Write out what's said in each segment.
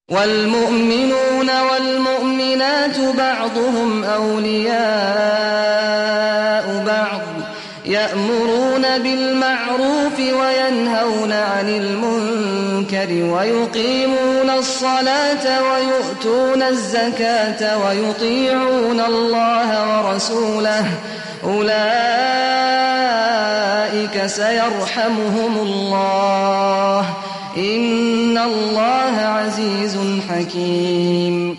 والمؤمنون والمؤمنات بعضهم أولياء بعض يأمرون بالمعروف وينهون عن المنكر ويقيمون الصلاة ويؤتون الزكاة ويطيعون الله ورسوله أولئك سيرحمهم الله إن الله عزيز حكيم.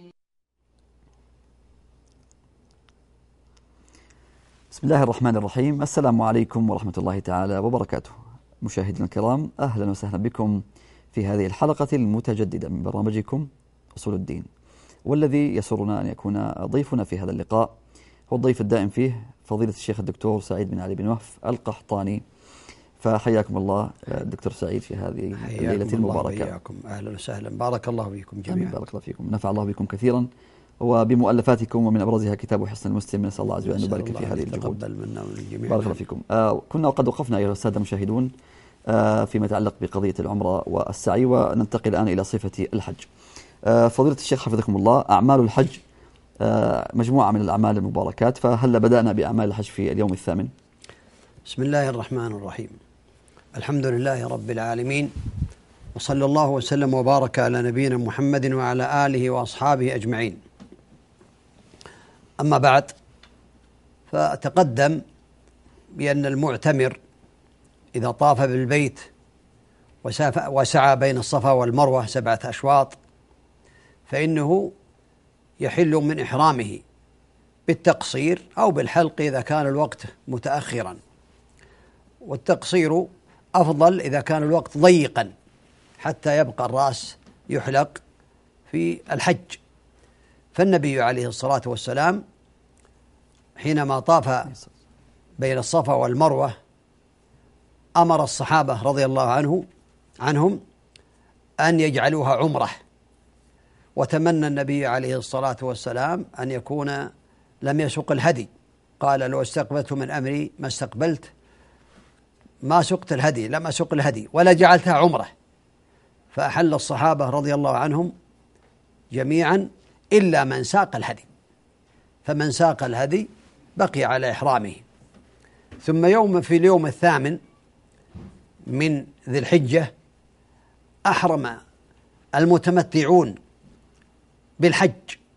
بسم الله الرحمن الرحيم. السلام عليكم ورحمة الله تعالى وبركاته. مشاهدينا الكرام، أهلا وسهلا بكم في هذه الحلقة المتجددة من برنامجكم أصول الدين، والذي يسرنا أن يكون ضيفنا في هذا اللقاء هو الضيف الدائم فيه فضيلة الشيخ الدكتور سعيد بن علي بن وهف القحطاني. فحياكم الله دكتور سعيد في هذه الليلة المباركة. حياكم الله، أهلا وسهلا، بارك الله بكم جميعا. بارك الله فيكم، نفع الله بكم كثيرا وبمؤلفاتكم، ومن أبرزها كتاب حصن المسلم. نسأل الله عز وجل أن يبارك في هذه الجهود. تقبل منا ومن الجميع. بارك الله فيكم. كنا وقد وقفنا أيها السادة المشاهدون فيما يتعلق بقضية العمرة والسعي، وننتقل الآن إلى صفة الحج. فضيلة الشيخ حفظكم الله، أعمال الحج مجموعة من الأعمال المباركات، فهل بدأنا بأعمال الحج في اليوم الثامن؟ بسم الله الرحمن الرحيم. الحمد لله رب العالمين، وصلى الله وسلم وبارك على نبينا محمد وعلى آله وأصحابه أجمعين. أما بعد، فتقدم بأن المعتمر إذا طاف بالبيت وسعى بين الصفا والمروة 7 أشواط فإنه يحل من إحرامه بالتقصير أو بالحلق إذا كان الوقت متأخرا، والتقصير أفضل إذا كان الوقت ضيقا حتى يبقى الرأس يحلق في الحج. فالنبي عليه الصلاة والسلام حينما طاف بين الصفا والمروة أمر الصحابة رضي الله عنهم أن يجعلوها عمرة، وتمنى النبي عليه الصلاة والسلام أن يكون لم يسق الهدي. قال: لو استقبلت من أمري ما استقبلت، ما سقت الهدي، لم أسق الهدي ولا جعلتها عمرة. فأحل الصحابة رضي الله عنهم جميعا إلا من ساق الهدي، فمن ساق الهدي بقي على إحرامه. ثم في اليوم الثامن من ذي الحجة أحرم المتمتعون بالحج.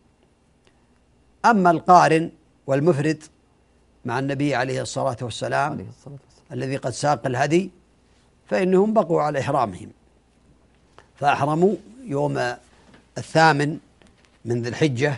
أما القارن والمفرد مع النبي عليه الصلاة والسلام الذي قد ساق الهدي فإنهم بقوا على إحرامهم، فأحرموا يوم الثامن من ذي الحجة.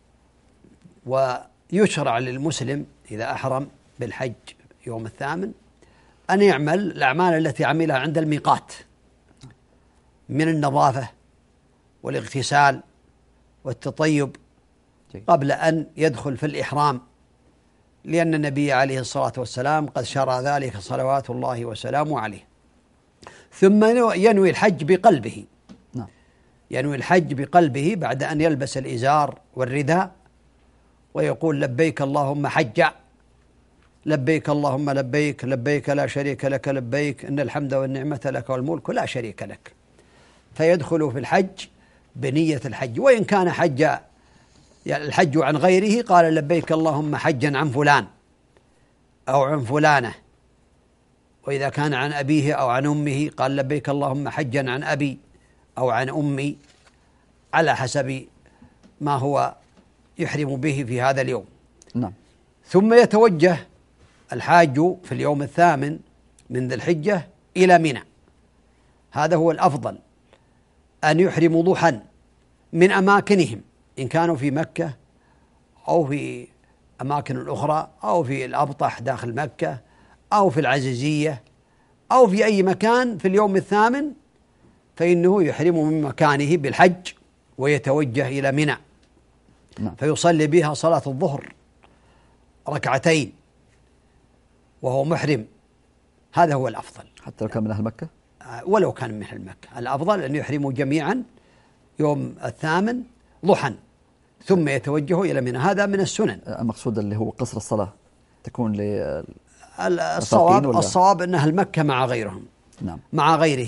ويشرع للمسلم إذا أحرم بالحج يوم الثامن أن يعمل الأعمال التي عملها عند الميقات من النظافة والاغتسال والتطيب قبل أن يدخل في الإحرام، لأن النبي عليه الصلاة والسلام قد شرع ذلك صلوات الله وسلامه عليه. ثم ينوي الحج بقلبه، ينوي الحج بقلبه بعد أن يلبس الإزار والرداء ويقول: لبيك اللهم حجا، لبيك اللهم لبيك، لبيك لا شريك لك لبيك، إن الحمد والنعمة لك والملك لا شريك لك. فيدخل في الحج بنية الحج، وإن كان الحج عن غيره قال: لبيك اللهم حجا عن فلان أو عن فلانة. وإذا كان عن أبيه أو عن أمه قال: لبيك اللهم حجا عن أبي أو عن أمي، على حسب ما هو يحرم به في هذا اليوم. نعم. ثم يتوجه الحاج في اليوم الثامن من ذي الحجة إلى منى. هذا هو الأفضل، أن يحرموا ضحى من أماكنهم إن كانوا في مكة أو في أماكن أخرى أو في الأبطح داخل مكة أو في العزيزية أو في أي مكان في اليوم الثامن، فإنه يحرم من مكانه بالحج ويتوجه إلى منى. فيصلي بها صلاة الظهر 2 وهو محرم. هذا هو الأفضل، حتى لو كان من أهل مكة، ولو كان من أهل مكة. الأفضل أن يحرموا جميعا يوم الثامن ضحى ثم يتوجهوا إلى منى. هذا من السنن. المقصود اللي هو قصر الصلاة تكون الصواب أن أهل مكة مع غيرهم. نعم. مع غيرهم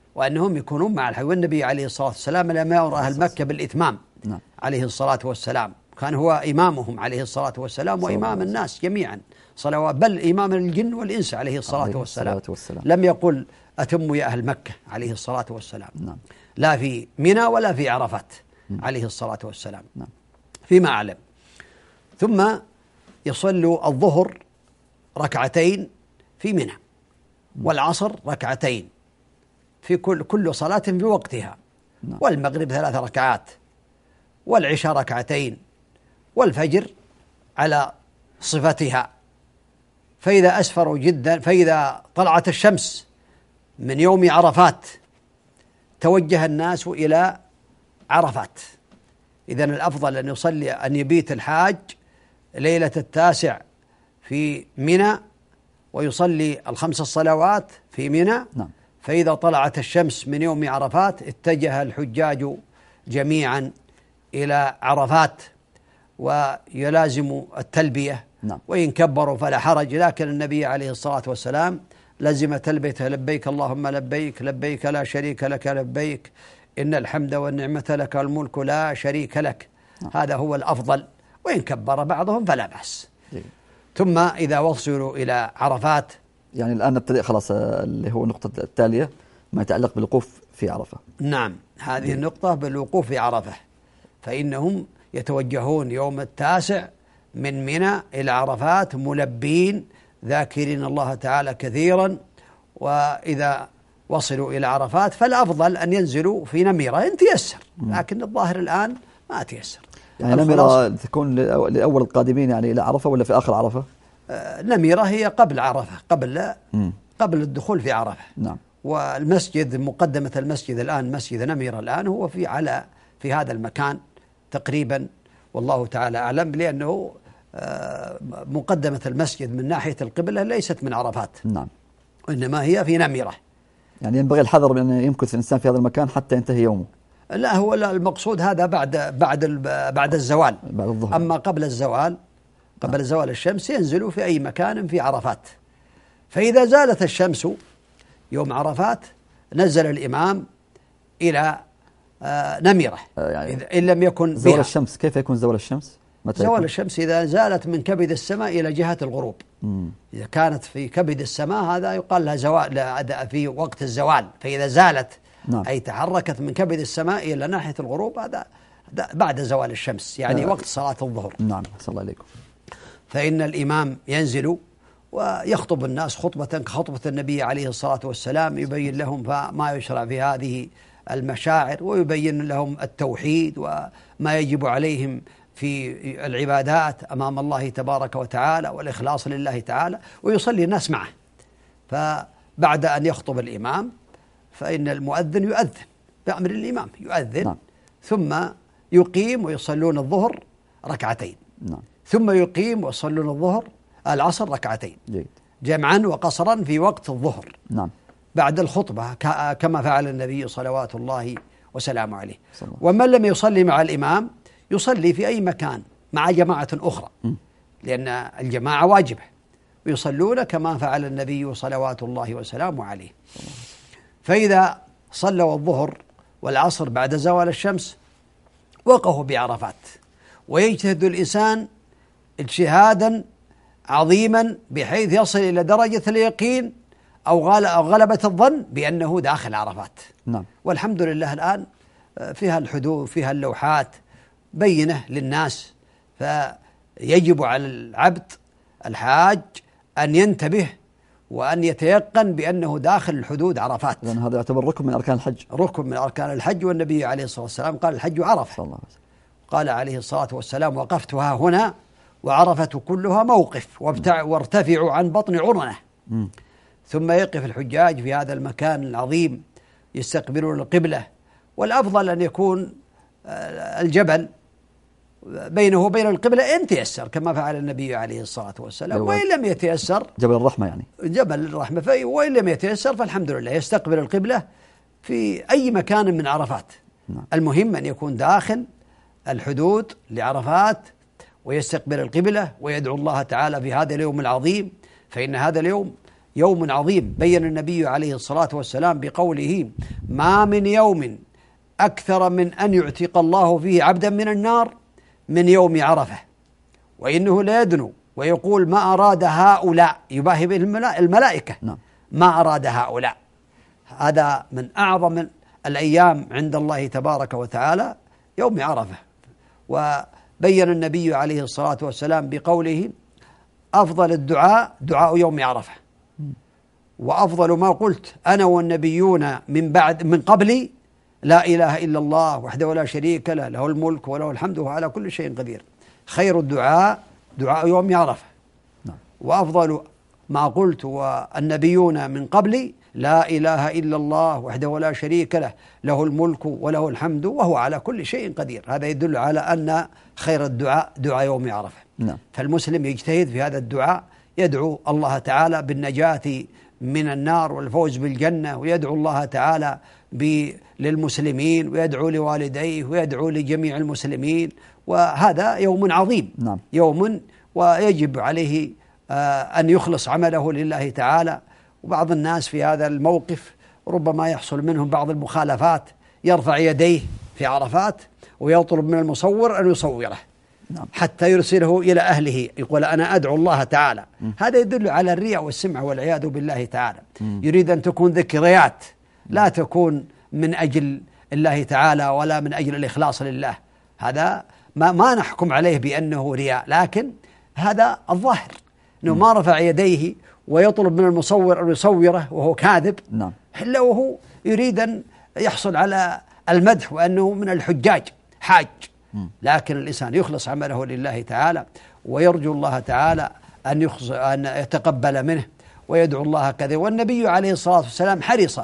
وأنهم يكونون مع الحج. والنبي عليه الصلاة والسلام لم يأمر أهل مكة بالإتمام عليه الصلاة والسلام، كان هو إمامهم عليه الصلاة والسلام وإمام الناس جميعا صلوات، بل إمام الجن والإنس عليه الصلاة والسلام. لم يقل أتموا يا أهل مكة عليه الصلاة والسلام، لا في منى ولا في عرفات عليه الصلاة والسلام فيما أعلم. ثم يصلوا الظهر ركعتين في منى، والعصر ركعتين في كل صلاة في وقتها، والمغرب 3 ركعات، والعشاء ركعتين، والفجر على صفتها. فإذا أسفروا جدا، فإذا طلعت الشمس من يوم عرفات توجه الناس إلى عرفات. إذن الأفضل أن يصلي، أن يبيت الحاج ليلة 9 في منى ويصلي ال5 الصلوات في منى. فإذا طلعت الشمس من يوم عرفات اتجه الحجاج جميعا إلى عرفات ويلازم التلبية. وإن كبروا فلا حرج، لكن النبي عليه الصلاة والسلام لزم تلبية لبيك اللهم لبيك، لبيك لا شريك لك لبيك، إن الحمد والنعمة لك والملك لا شريك لك. هذا هو الأفضل، وإن كبر بعضهم فلا بأس. ثم إذا وصلوا إلى عرفات، يعني الآن نبتدئ خلاص اللي هو النقطة التالية ما يتعلق بالوقوف في عرفة. نعم، هذه النقطة بالوقوف في عرفة، فإنهم يتوجهون يوم 9 من منى إلى عرفات ملبين ذاكرين الله تعالى كثيرا. وإذا وصلوا إلى عرفات فالأفضل أن ينزلوا في نميرة إن تيسر، لكن الظاهر الآن ما تيسر. يعني نميرة تكون لأول القادمين يعني إلى عرفة ولا في آخر عرفة؟ نميرة هي قبل عرفة، قبل الدخول في عرفة. والمسجد، مقدمة المسجد الآن، مسجد نميرة الآن هو في هذا المكان تقريبا، والله تعالى أعلم، لأنه مقدمة المسجد من ناحية القبلة ليست من عرفات، وإنما هي في نميرة. يعني ينبغي الحذر من أن يمكث الإنسان في هذا المكان حتى ينتهي يومه. لا، هو المقصود هذا بعد الزوال. بعد الظهر. أما قبل الزوال، قبل زوال الشمس ينزلوا في أي مكان في عرفات. فإذا زالت الشمس يوم عرفات نزل الإمام إلى نميرة. يعني إن لم يكن زوال بها. الشمس، كيف يكون زوال الشمس؟ زوال الشمس إذا زالت من كبد السماء إلى جهة الغروب. إذا كانت في كبد السماء هذا يقال لها زوال في وقت الزوال. فإذا زالت أي تحركت من كبد السماء إلى ناحية الغروب، هذا بعد زوال الشمس، يعني وقت صلاة الظهر. نعم، صلى الله عليكم. فإن الإمام ينزل ويخطب الناس خطبة كخطبة النبي عليه الصلاة والسلام، يبين لهم ما يشرع في هذه المشاعر، ويبين لهم التوحيد وما يجب عليهم في العبادات أمام الله تبارك وتعالى والإخلاص لله تعالى، ويصلي الناس معه. فبعد أن يخطب الإمام فإن المؤذن يؤذن بأمر الإمام، يؤذن ثم يقيم ويصلون الظهر ركعتين، ثم يقيم ويصلون الظهر العصر ركعتين جمعا وقصرا في وقت الظهر بعد الخطبة، كما فعل النبي صلوات الله وسلامه عليه. ومن لم يصلي مع الإمام يصلي في أي مكان مع جماعة أخرى، لأن الجماعة واجبة، ويصلون كما فعل النبي صلوات الله وسلامه عليه. فإذا صلوا الظهر والعصر بعد زوال الشمس وقفوا بعرفات، ويجتهد الإنسان اجتهادا عظيما بحيث يصل إلى درجة اليقين أو غلبة الظن بأنه داخل عرفات. والحمد لله الآن فيها الحدود، فيها اللوحات بينة للناس، فيجب على العبد الحاج أن ينتبه وأن يتيقن بأنه داخل الحدود عرفات، لأن هذا يعتبر ركن من أركان الحج. ركن من أركان الحج. والنبي عليه الصلاة والسلام قال الحج عرفة، قال عليه الصلاة والسلام وقفتها هنا وعرفة كلها موقف وارتفعوا عن بطن عرنة. ثم يقف الحجاج في هذا المكان العظيم يستقبلون القبلة، والأفضل أن يكون الجبل بينه وبين القبلة إن تيسر كما فعل النبي عليه الصلاة والسلام، وإن لم يتيسر جبل الرحمة، يعني جبل الرحمة، وإن لم يتيسر فالحمد لله يستقبل القبلة في أي مكان من عرفات. المهم أن يكون داخل الحدود لعرفات ويستقبل القبلة ويدعو الله تعالى في هذا اليوم العظيم، فإن هذا اليوم يوم عظيم. بين النبي عليه الصلاة والسلام بقوله: ما من يوم أكثر من أن يعتق الله فيه عبدا من النار من يوم عرفة، وإنه ليدنو ويقول: ما أراد هؤلاء، يباهي به الملائكة، ما أراد هؤلاء. هذا من أعظم الأيام عند الله تبارك وتعالى يوم عرفة. وبين النبي عليه الصلاة والسلام بقوله: أفضل الدعاء دعاء يوم عرفة، وأفضل ما قلت أنا والنبيون من قبلي لا إله إلا الله وحده لا شريك له، له الملك وله الحمد وهو على كل شيء قدير. خير الدعاء دعاء يوم عرفة. وأفضل ما قلت والنبيون من قبلي لا إله إلا الله وحده لا شريك له، له الملك وله الحمد وهو على كل شيء قدير. هذا يدل على أن خير الدعاء دعاء يوم عرفة. فالمسلم يجتهد في هذا الدعاء، يدعو الله تعالى بالنجاة من النار والفوز بالجنة، ويدعو الله تعالى للمسلمين، ويدعو لوالديه، ويدعو لجميع المسلمين. وهذا يوم عظيم، يوم ويجب عليه أن يخلص عمله لله تعالى. وبعض الناس في هذا الموقف ربما يحصل منهم بعض المخالفات، يرفع يديه في عرفات ويطلب من المصور أن يصوره حتى يرسله إلى أهله، يقول أنا أدعو الله تعالى. هذا يدل على الرياء والسمعة والعياذ بالله تعالى. يريد أن تكون ذكريات، لا تكون من أجل الله تعالى ولا من أجل الإخلاص لله. هذا ما نحكم عليه بأنه رياء، لكن هذا الظاهر أنه ما رفع يديه ويطلب من المصور أن يصوره وهو كاذب، إلا وهو يريد أن يحصل على المدح وأنه من الحجاج حاج. لكن الإنسان يخلص عمله لله تعالى، ويرجو الله تعالى أن يتقبل منه، ويدعو الله كذا. والنبي عليه الصلاة والسلام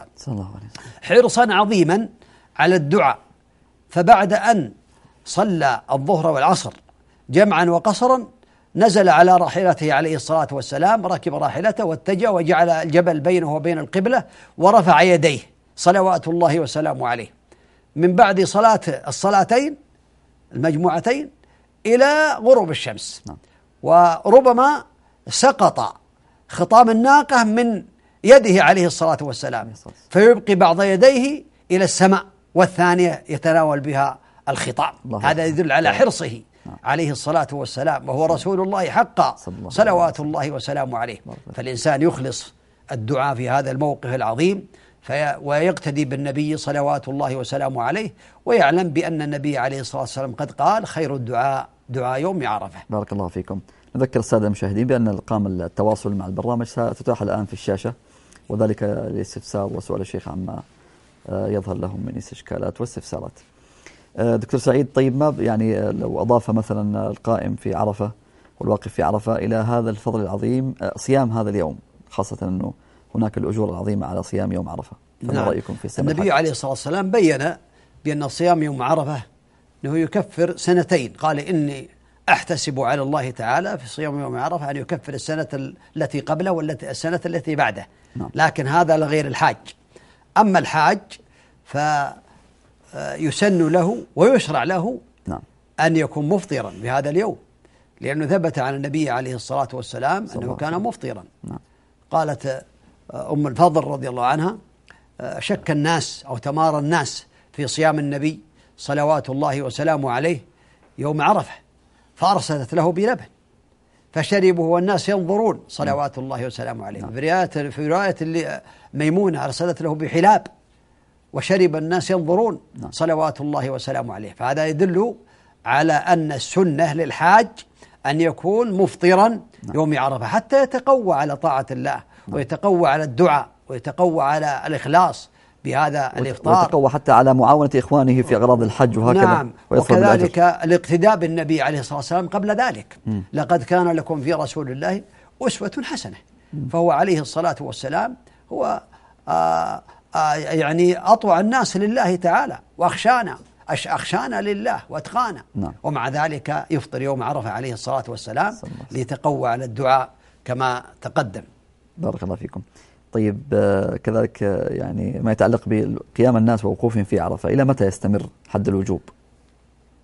حرصا عظيما على الدعاء، فبعد أن صلى الظهر والعصر جمعا وقصرا نزل على راحلته عليه الصلاة والسلام، ركب راحلته واتجه وجعل الجبل بينه وبين القبلة، ورفع يديه صلوات الله وسلامه عليه من بعد صلاة الصلاتين المجموعتين إلى غروب الشمس. وربما سقط خطام الناقة من يده عليه الصلاة والسلام، فيبقي بعض يديه إلى السماء والثانية يتناول بها الخطام. هذا يدل على حرصه عليه الصلاة والسلام، وهو رسول الله حقا صلوات الله وسلامه عليه. فالإنسان يخلص الدعاء في هذا الموقف العظيم، ويقتدي بالنبي صلوات الله وسلامه عليه، ويعلم بأن النبي عليه الصلاة والسلام قد قال: خير الدعاء دعاء يوم عرفة. بارك الله فيكم. نذكر السادة المشاهدين بأن أرقام التواصل مع البرنامج ستتاح الآن في الشاشة، وذلك لاستفسار وسؤال الشيخ عما يظهر لهم من استشكالات واستفسارات. دكتور سعيد، طيب ما يعني لو أضاف مثلا القائم في عرفة والواقف في عرفة إلى هذا الفضل العظيم صيام هذا اليوم، خاصة أنه هناك الأجور العظيمة على صيام يوم عرفة، فما رأيكم في السنة؟ النبي عليه الصلاة والسلام بين بأن صيام يوم عرفة أنه يكفر سنتين. قال: إني أحتسب على الله تعالى في صيام يوم عرفة أن يكفر السنة التي قبله والسنة التي بعده. لكن هذا لغير الحاج. أما الحاج فيسن له ويشرع له أن يكون مفطرا بهذا اليوم، لأنه ثبت عن النبي عليه الصلاة والسلام أنه كان مفطرا. قالت أم الفضل رضي الله عنها: شك الناس أو تمارى الناس في صيام النبي صلوات الله وسلامه عليه يوم عرفة، فأرسلت له بلبن فشربوا والناس ينظرون صلوات الله وسلامه عليه. في رواية ميمونة أرسلت له بحلاب وشرب الناس ينظرون صلوات الله وسلامه عليه. فهذا يدل على أن السنة للحاج أن يكون مفطرا يوم عرفة حتى يتقوى على طاعة الله، ويتقوى على الدعاء، ويتقوى على الإخلاص بهذا الإفطار، ويتقوى حتى على معاونة إخوانه في أغراض الحج وهكذا. نعم، وكذلك الاقتداء بالنبي عليه الصلاة والسلام قبل ذلك. لقد كان لكم في رسول الله أسوة حسنة. فهو عليه الصلاة والسلام هو يعني أطوع الناس لله تعالى، وأخشانا لله واتقانا. ومع ذلك يفطر يوم عرفة عليه الصلاة والسلام ليتقوى على الدعاء كما تقدم. بارك الله فيكم. طيب كذلك يعني ما يتعلق بقيام الناس ووقوفهم في عرفة، إلى متى يستمر حد الوجوب؟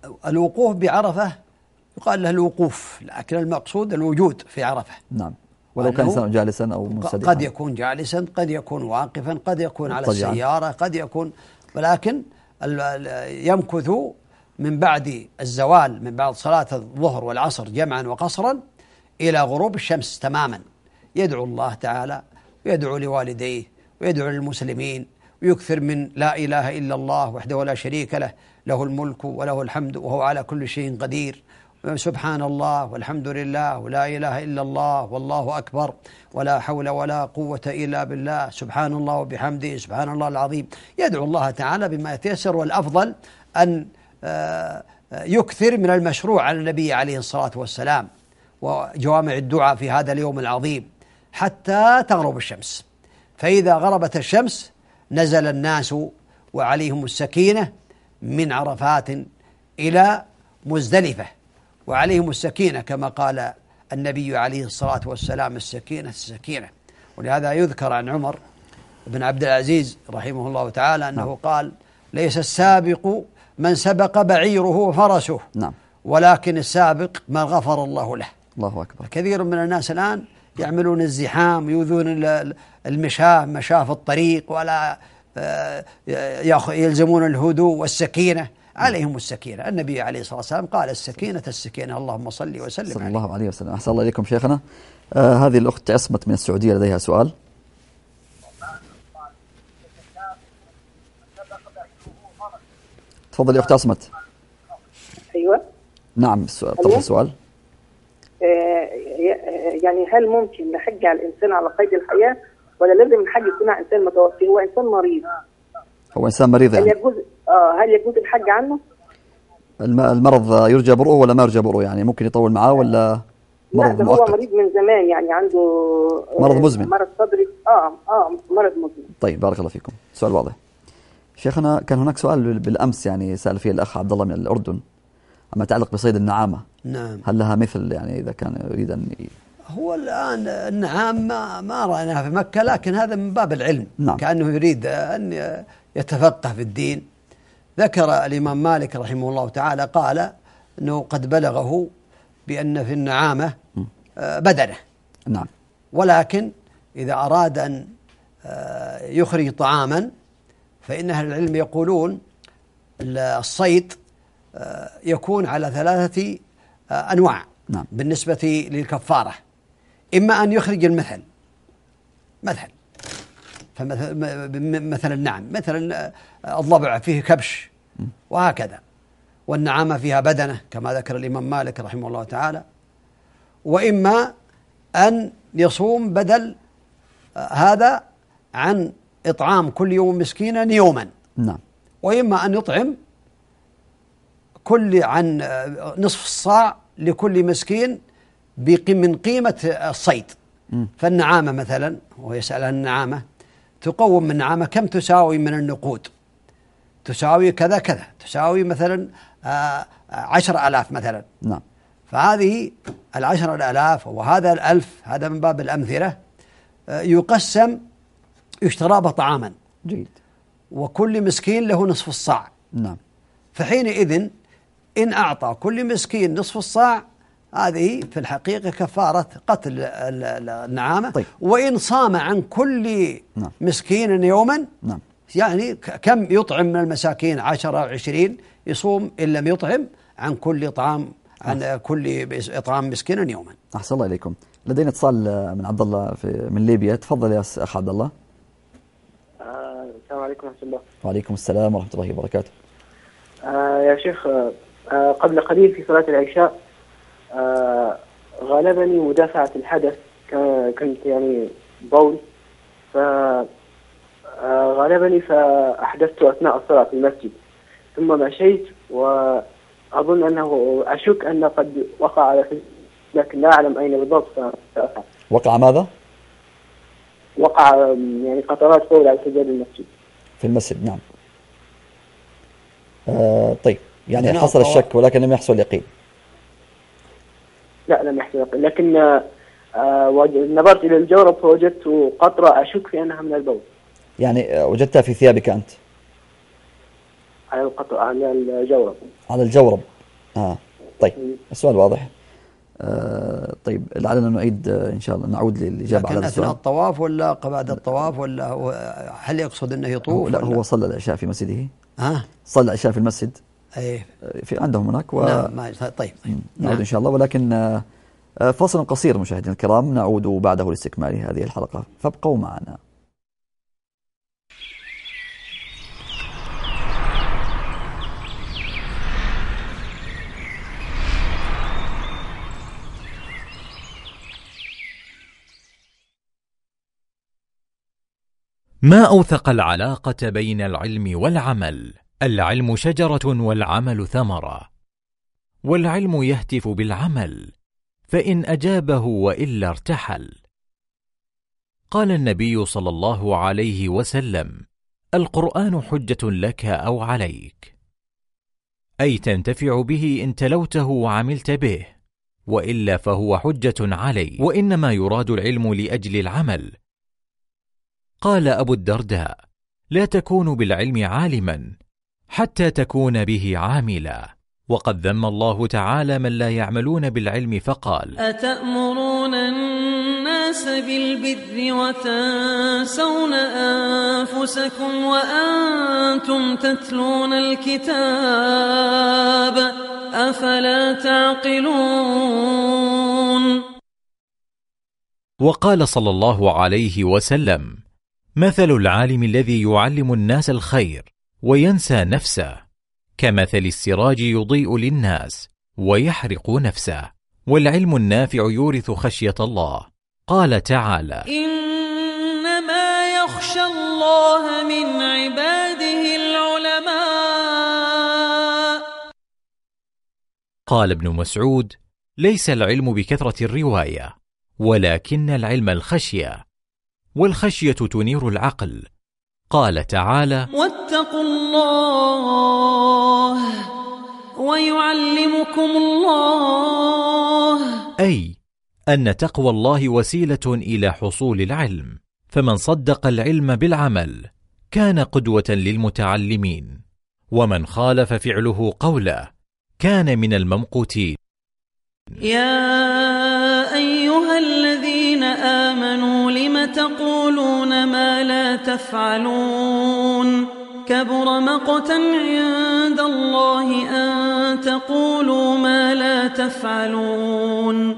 الوقوف بعرفة يقال له الوقوف، لكن المقصود الوجود في عرفة. نعم. ولو كان إنسان جالسا أو منسدحا. قد يكون جالسا، قد يكون واقفا، قد يكون على السيارة، قد يكون، ولكن يمكث من بعد الزوال، من بعد صلاة الظهر والعصر جمعا وقصرا إلى غروب الشمس تماما، يدعو الله تعالى ويدعو لوالديه ويدعو للمسلمين، ويكثر من لا إله إلا الله وحده لا شريك له، له الملك وله الحمد وهو على كل شيء قدير، سبحان الله والحمد لله ولا إله إلا الله والله أكبر ولا حول ولا قوة إلا بالله، سبحان الله وبحمده سبحان الله العظيم. يدعو الله تعالى بما يتيسر، والأفضل أن يكثر من المشروع على النبي عليه الصلاة والسلام وجوامع الدعاء في هذا اليوم العظيم حتى تغرب الشمس. فإذا غربت الشمس نزل الناس وعليهم السكينة من عرفات إلى مزدلفة، وعليهم السكينة كما قال النبي عليه الصلاة والسلام: السكينة السكينة. ولهذا يذكر عن عمر بن عبد العزيز رحمه الله تعالى أنه قال: ليس السابق من سبق بعيره وفرسه، ولكن السابق من غفر الله له. الله أكبر. كثير من الناس الآن يعملون الزحام، يؤذون المشاة مشاة في الطريق، ولا يلزمون الهدوء والسكينة. عليهم السكينة. النبي عليه الصلاة والسلام قال: السكينة السكينة، اللهم صل وسلم صلى الله عليه وسلم. أحسن الله إليكم شيخنا. هذه الأخت عصمت من السعودية لديها سؤال. تفضلي أخت عصمت. أيوة نعم، طرح السؤال. يعني هل ممكن نحج على الإنسان على قيد الحياة، ولا لازم الحج يكون على إنسان متوفي؟ هو إنسان مريض. هو إنسان مريض يعني. هل يجوز الحج عنه؟ المرض يرجى برؤه ولا ما يرجى برؤه؟ يعني ممكن يطول معاه ولا مرض مؤقت؟ هو مريض من زمان، يعني عنده مرض مزمن، مرض صدري. مرض مزمن. طيب، بارك الله فيكم، سؤال واضح. شيخنا، كان هناك سؤال بالأمس يعني سأل فيه الأخ عبد الله من الأردن أما يتعلق بصيد النعامة. نعم. هل لها مثل يعني إذا كان يريد أن هو الآن النعام ما رأيناها في مكة، لكن هذا من باب العلم. نعم. كأنه يريد أن يتفقه في الدين. ذكر الإمام مالك رحمه الله تعالى قال أنه قد بلغه بأن في النعامة بدنة. نعم. ولكن إذا أراد أن يخرج طعاما فإن أهل العلم يقولون الصيد يكون على 3 أنواع. نعم. بالنسبة للكفارة، إما أن يخرج المثل، فمثل النعم، مثل الضبع فيه كبش وهكذا، والنعامة فيها بدنة كما ذكر الإمام مالك رحمه الله تعالى. وإما أن يصوم بدل هذا عن إطعام كل يوم مسكينا يوما. نعم. وإما أن يطعم عن نصف الصاع لكل مسكين من قيمة الصيد. فالنعامة مثلا، وهو يسأل عن النعامة، تقوم من النعامة كم تساوي من النقود؟ تساوي كذا كذا، تساوي مثلا 10,000 مثلا. نعم. فهذه 10,000 وهذا 1000، هذا من باب الأمثلة، يقسم يشترى طعاما. جيد. وكل مسكين له نصف الصاع. نعم. فحينئذ إن أعطى كل مسكين نصف الصاع، هذه في الحقيقة كفارة قتل النعامة. طيب. وإن صام عن كل مسكين يوما، يعني كم يطعم من المساكين 10 أو 20 يصوم إن لم يطعم عن كل عن كل إطعام مسكين يوما. أحسن الله إليكم. لدينا اتصال من عبد الله من ليبيا. تفضل يا أخ عبد الله. السلام عليكم ورحمة الله. وعليكم السلام ورحمة الله وبركاته. يا شيخ، قبل قليل في صلاة العشاء غلبني مدافعة الحدث، كنت يعني بول، فغلبني فأحدثت أثناء الصلاة في المسجد، ثم مشيت وأظن أنه أشك أن قد وقع على فجر، لكن لا أعلم أين بالضبط. فأفعل. وقع ماذا؟ وقع يعني قطرات بول على سجاد المسجد في المسجد. نعم. طيب، يعني حصل الشك ولكن لم يحصل يقين. لا، لم يحصل يقين، لكن نظرت إلى الجورب فوجدت قطرة أشك في أنها من البول. يعني وجدتها في ثيابك أنت؟ على الجورب. على الجورب. طيب، السؤال واضح. طيب لعلنا نعيد إن شاء الله نعود للإجابة على هذا السؤال. أثناء الطواف ولا بعد الطواف ولا هل يقصد أنه يطوف؟ لا هو صلى العشاء في مسجده. صلى العشاء في المسجد. أيه. في عندهم هناك طيب. نعود إن شاء الله، ولكن فاصل قصير مشاهدينا الكرام، نعود بعده لاستكمال هذه الحلقة، فابقوا معنا. ما أوثق العلاقة بين العلم والعمل. العلم شجرة والعمل ثمرة، والعلم يهتف بالعمل، فإن أجابه وإلا ارتحل. قال النبي صلى الله عليه وسلم: القرآن حجة لك أو عليك، أي تنتفع به إن تلوته وعملت به، وإلا فهو حجة عليك، وإنما يراد العلم لأجل العمل. قال أبو الدرداء: لا تكون بالعلم عالما حتى تكون به عاملا. وقد ذم الله تعالى من لا يعملون بالعلم فقال: أتأمرون الناس بالبر وتنسون أنفسكم وأنتم تتلون الكتاب أفلا تعقلون. وقال صلى الله عليه وسلم: مثل العالم الذي يعلم الناس الخير وينسى نفسه كمثل السراج يضيء للناس ويحرق نفسه. والعلم النافع يورث خشية الله. قال تعالى: إنما يخشى الله من عباده العلماء. قال ابن مسعود: ليس العلم بكثرة الرواية، ولكن العلم الخشية، والخشية تنير العقل. قال تعالى: واتقوا الله ويعلمكم الله، أي أن تقوى الله وسيلة إلى حصول العلم، فمن صدق العلم بالعمل كان قدوة للمتعلمين، ومن خالف فعله قوله كان من الممقوتين. يا أيها الذين آمنوا لم تقولون ما لا تفعلون كبر مقتا عند الله أن تقولوا ما لا تفعلون.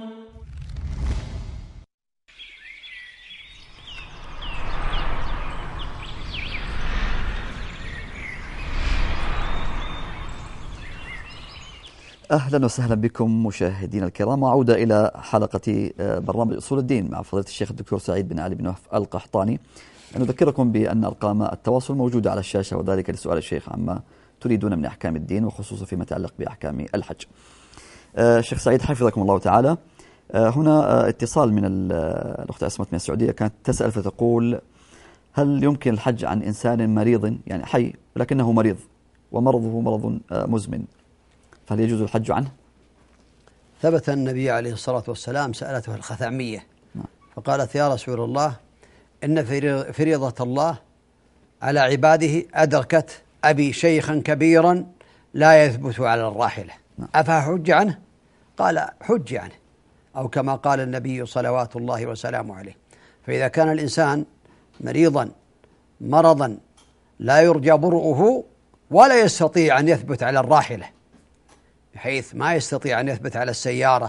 أهلا وسهلا بكم مشاهدينا الكرام، وعودة إلى حلقة برنامج أصول الدين مع فضيلة الشيخ الدكتور سعيد بن علي بن وهف القحطاني. نذكركم بأن أرقام التواصل موجودة على الشاشة، وذلك لسؤال الشيخ عما تريدون من أحكام الدين، وخصوصا فيما يتعلق بأحكام الحج. الشيخ سعيد حفظكم الله تعالى، هنا اتصال من الأخت أسمت من السعودية، كانت تسأل فتقول: هل يمكن الحج عن إنسان مريض، يعني حي لكنه مريض ومرضه مرض مزمن، فهل يجوز الحج عنه؟ ثبت النبي عليه الصلاة والسلام سألته الخثعمية فقالت: يا رسول الله، إن فريضة الله على عباده أدركت أبي شيخا كبيرا لا يثبت على الراحلة، أفحج عنه؟ قال: حج عنه، أو كما قال النبي صلوات الله وسلامه عليه. فإذا كان الإنسان مريضا مرضا لا يرجى برؤه ولا يستطيع أن يثبت على الراحلة، بحيث ما يستطيع أن يثبت على السيارة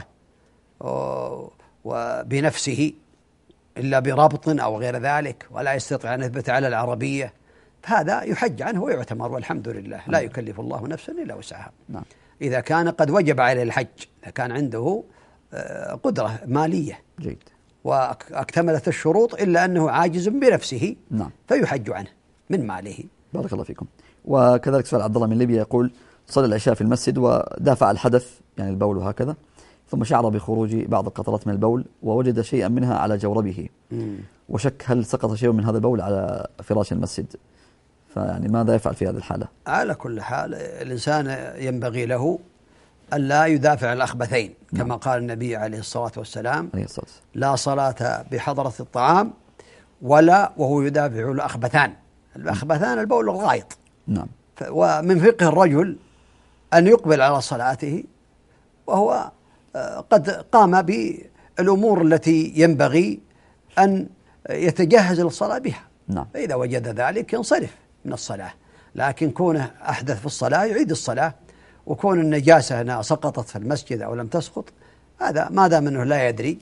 وبنفسه إلا بربط أو غير ذلك، ولا يستطيع أن يثبت على العربية، فهذا يحج عنه ويعتمر، والحمد لله لا يكلف الله نفسا إلا وسعها. إذا كان قد وجب عليه الحج، إذا كان عنده قدرة مالية جيد واكتملت الشروط إلا أنه عاجز بنفسه، فيحج عنه من ماله. بارك الله فيكم. وكذلك سؤال عبد الله من ليبيا يقول: صلى العشاء في المسجد ودافع الحدث، يعني البول وهكذا، ثم شعر بخروج بعض القطرات من البول ووجد شيئا منها على جوربه، وشك هل سقط شيء من هذا البول على فراش المسجد، فيعني ماذا يفعل في هذه الحالة؟ على كل حال الإنسان ينبغي له ألا يدافع الأخبثين، كما قال النبي عليه الصلاة والسلام: لا صلاة بحضرة الطعام ولا وهو يدافع الأخبثان. الأخبثان البول الغائط. ومن فقه الرجل أن يقبل على صلاته وهو قد قام بالأمور التي ينبغي أن يتجهز للصلاة بها. نعم. فإذا وجد ذلك ينصرف من الصلاة، لكن كونه أحدث في الصلاة يعيد الصلاة، وكون النجاسة هنا سقطت في المسجد أو لم تسقط هذا ما دام أنه لا يدري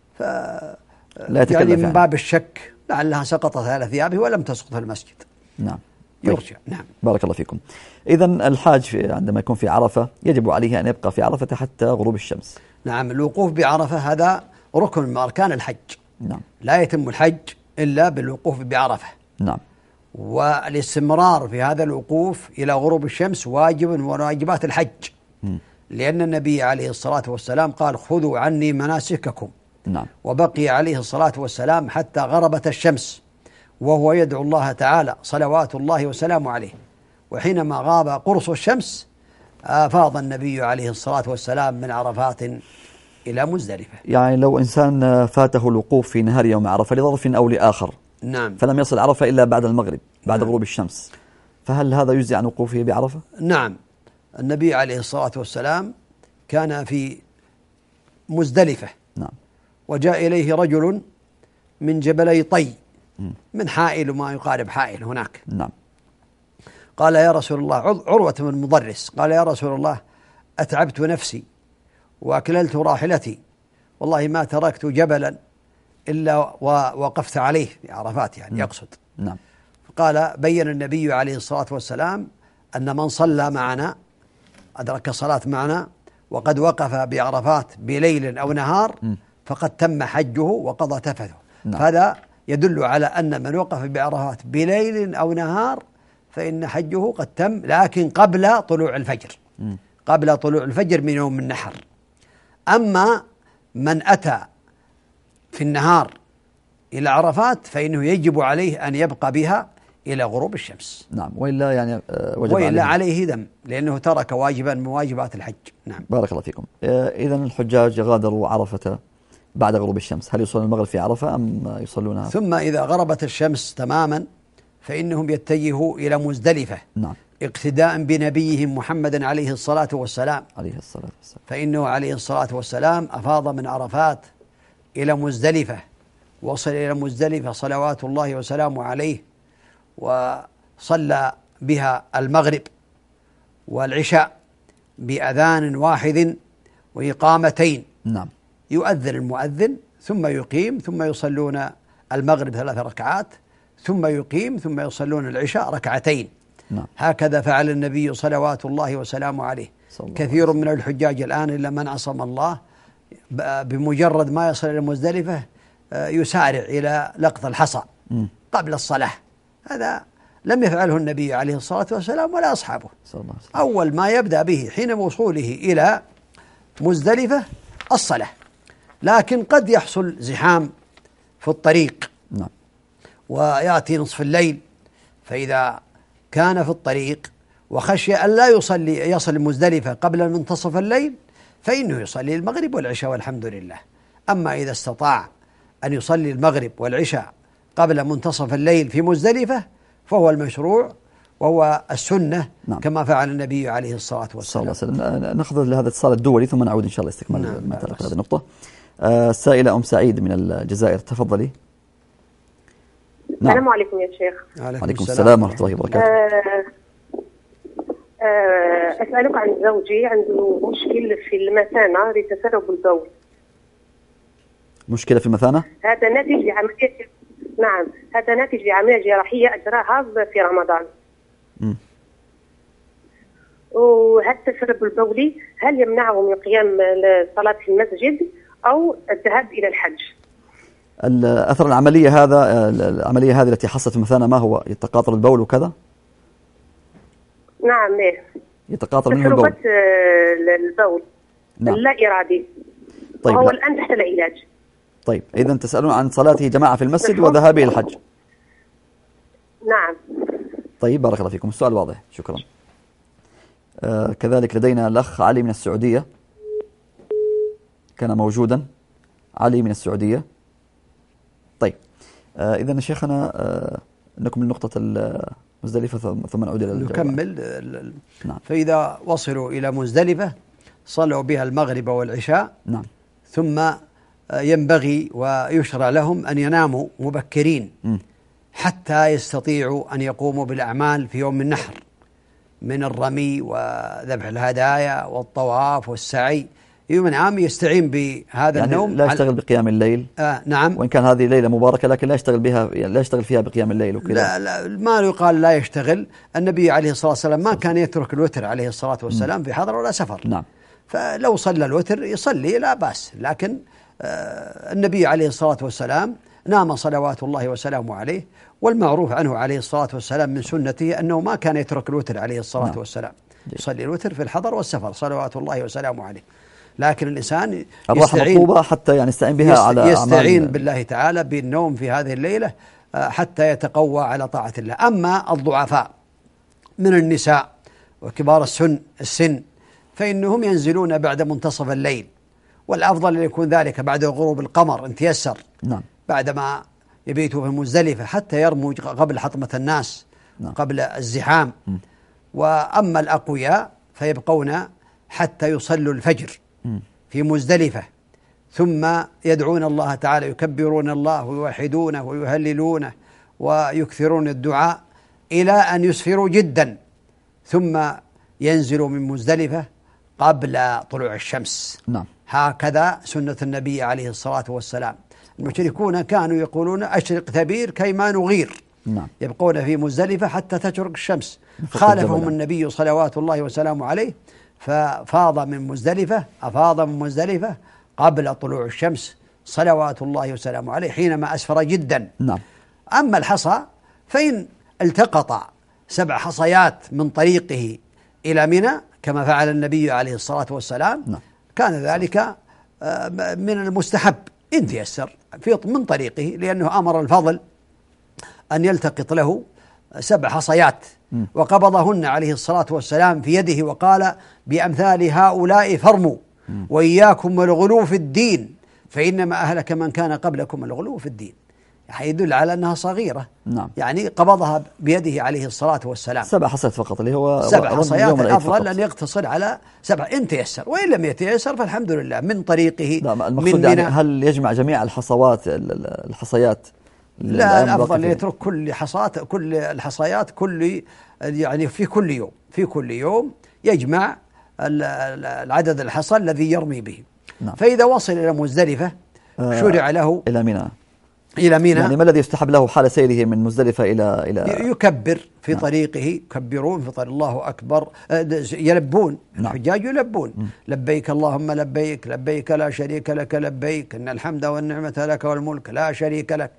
لا يتكلف يعني من باب الشك لعلها سقطت على ثيابه ولم تسقط في المسجد. نعم. يرجع. نعم. بارك الله فيكم. إذن الحاج عندما يكون في عرفة يجب عليه أن يبقى في عرفة حتى غروب الشمس. نعم. الوقوف بعرفة هذا ركن من أركان الحج. نعم. لا يتم الحج إلا بالوقوف بعرفة. نعم. والاستمرار في هذا الوقوف إلى غروب الشمس واجب من واجبات الحج. لأن النبي عليه الصلاة والسلام قال: خذوا عني مناسككم. نعم. وبقي عليه الصلاة والسلام حتى غربت الشمس وهو يدعو الله تعالى صلوات الله وسلامه عليه، وحينما غاب قرص الشمس أفاض النبي عليه الصلاة والسلام من عرفات إلى مزدلفة. يعني لو إنسان فاته الوقوف في نهار يوم عرفة لظرف أو لآخر، نعم، فلم يصل عرفة إلا بعد المغرب بعد نعم. غروب الشمس، فهل هذا يجزي عن وقوفه بعرفة؟ نعم. النبي عليه الصلاة والسلام كان في مزدلفة. نعم. وجاء إليه رجل من جبلي طي من حائل وما يقارب حائل هناك. نعم. قال: يا رسول الله، عروة بن مضرس قال: يا رسول الله، أتعبت نفسي وأكللت راحلتي، والله ما تركت جبلا إلا ووقفت عليه في عرفات، يعني يقصد. نعم. فقال: بين النبي عليه الصلاة والسلام أن من صلى معنا أدرك الصلاة معنا وقد وقف بعرفات بليل أو نهار فقد تم حجه وقضى تفثه. نعم. فهذا يدل على أن من وقف بعرفات بليل أو نهار فإن حجه قد تم، لكن قبل طلوع الفجر، قبل طلوع الفجر من يوم النحر. أما من أتى في النهار إلى عرفات فإنه يجب عليه أن يبقى بها إلى غروب الشمس. نعم. وإلا يعني وإلا عليه دم، لأنه ترك واجبا من واجبات الحج. نعم. بارك الله فيكم. إذن الحجاج غادروا عرفة بعد غروب الشمس، هل يصلون المغرب في عرفة أم يصلونها؟ ثم إذا غربت الشمس تماما فإنهم يتجهوا إلى مزدلفة. نعم. اقتداء بنبيهم محمد عليه الصلاة والسلام. عليه الصلاة والسلام. فإنه عليه الصلاة والسلام أفاض من عرفات إلى مزدلفة، وصل إلى مزدلفة صلوات الله وسلامه عليه، وصلى بها المغرب والعشاء بأذان واحد وإقامتين. نعم. يؤذن المؤذن ثم يقيم ثم يصلون المغرب 3 ركعات ثم يقيم ثم يصلون العشاء ركعتين. نعم. هكذا فعل النبي صلوات الله وسلامه عليه. كثير من الحجاج الآن إلا من عصم الله بمجرد ما يصل إلى مزدلفة يسارع إلى لقط الحصى قبل الصلاة. هذا لم يفعله النبي عليه الصلاة والسلام ولا أصحابه. أول ما يبدأ به حين وصوله إلى مزدلفة الصلاة، لكن قد يحصل زحام في الطريق. نعم. ويأتي نصف الليل، فإذا كان في الطريق وخشي أن لا يصل مزدلفة قبل منتصف الليل فإنه يصلي المغرب والعشاء والحمد لله. أما إذا استطاع أن يصلي المغرب والعشاء قبل منتصف الليل في مزدلفة فهو المشروع وهو السنة. نعم. كما فعل النبي عليه الصلاة والسلام. نأخذ لهذا الاتصال الدولي ثم نعود إن شاء الله استكمال ما يتعلق بهذه النقطة. السائلة أم سعيد من الجزائر، تفضلي. نعم. السلام عليكم يا شيخ. وعليكم السلام ورحمة الله وبركاته. أسألك عن زوجي، عنده مشكل في المثانة لتسرب البول. مشكلة في المثانة؟ هذا ناتج لعملية، نعم، هذا ناتج لعملية جراحية أجراها في رمضان. وهذا التسرب البولي هل يمنعه من قيام الصلاة في المسجد أو الذهاب إلى الحج؟ أثر العملية العملية هذه التي حصلت في المثانة ما هو؟ يتقاطر البول وكذا؟ نعم، ليه؟ يتقاطر منه البول. البول. نعم. لا إرادي. طيب، وهو الآن تحت العلاج. طيب، إذن تسألون عن صلاته جماعة في المسجد وذهابه إلى الحج. نعم. طيب، بارك الله فيكم، السؤال واضح، شكرا. كذلك لدينا الأخ علي من السعودية، كان موجودا علي من السعودية. طيب، إذن شيخنا نكمل نقطة مزدلفة ثم نعود إلى الجواب. نكمل. نعم. فإذا وصلوا إلى مزدلفة صلوا بها المغرب والعشاء. نعم. ثم ينبغي ويشرع لهم أن يناموا مبكرين حتى يستطيعوا أن يقوموا بالأعمال في يوم النحر من الرمي وذبح الهدايا والطواف والسعي. ينام يستعين بهذا يعني النوم، لا يشتغل بقيام الليل. نعم. وإن كان هذه ليلة مباركة لكن لا يشتغل بها، يعني لا يشتغل فيها بقيام الليل وكذا. لا ما يقال لا يشتغل. النبي عليه الصلاة والسلام ما كان يترك الوتر عليه الصلاة والسلام في حضر ولا سفر. نعم. فلو صلى الوتر يصلي لا بأس، لكن النبي عليه الصلاة والسلام نام صلوات الله وسلامه عليه. والمعروف عنه عليه الصلاة والسلام من سنته أنه ما كان يترك الوتر عليه الصلاة والسلام، يصلي الوتر في الحضر والسفر صلوات الله وسلامه عليه. لكن الإنسان الراحة مطلوبة حتى يعني يستعين بها على يستعين بالله تعالى بالنوم في هذه الليلة حتى يتقوى على طاعة الله. أما الضعفاء من النساء وكبار السن فإنهم ينزلون بعد منتصف الليل، والأفضل أن يكون ذلك بعد غروب القمر إن تيسر. نعم. بعدما يبيتوا في مزدلفة حتى يرموا قبل حطمة الناس. نعم. قبل الزحام. وأما الأقوياء فيبقون حتى يصلوا الفجر في مزدلفة، ثم يدعون الله تعالى، يكبرون الله ويوحدونه ويهللونه ويكثرون الدعاء إلى أن يسفروا جدا، ثم ينزلوا من مزدلفة قبل طلوع الشمس. نعم. هكذا سنة النبي عليه الصلاة والسلام. المشركون كانوا يقولون أشرق ثبير كيما نغير. نعم. يبقون في مزدلفة حتى تشرق الشمس. خالفهم النبي صلوات الله وسلامه عليه فأفاض من مزدلفة قبل طلوع الشمس صلوات الله وسلامه عليه حينما أسفر جدا. نعم. أما الحصى فإن التقط 7 حصيات من طريقه إلى منى كما فعل النبي عليه الصلاة والسلام. نعم. كان ذلك من المستحب إن تيسر من طريقه، لأنه أمر الفضل أن يلتقط له 7 حصيات وقبضهن عليه الصلاة والسلام في يده وقال: بأمثال هؤلاء فرموا وإياكم والغلو في الدين فإنما أهلك من كان قبلكم الغلو في الدين. يعني يدل على أنها صغيرة. نعم. يعني قبضها بيده عليه الصلاة والسلام. 7 حصيات فقط، اللي هو 7 حصيات. الأفضل أن يقتصر على 7 إن تيسر، وإن لم يتيسر فالحمد لله من طريقه. المقصود يعني هل يجمع جميع الحصيات؟ لا، الأفضل يترك كل الحصيات يعني في كل يوم يجمع العدد الحصى الذي يرمي به. نعم. فإذا وصل إلى مزدلفة شرع له إلى منى. يعني ما الذي يستحب له حال سيره من مزدلفة إلى يكبر في طريقه. يكبرون في طريق الله أكبر، يلبون. نعم. الحجاج يلبون: لبيك اللهم لبيك، لبيك لا شريك لك لبيك، إن الحمد والنعمة لك والملك لا شريك لك.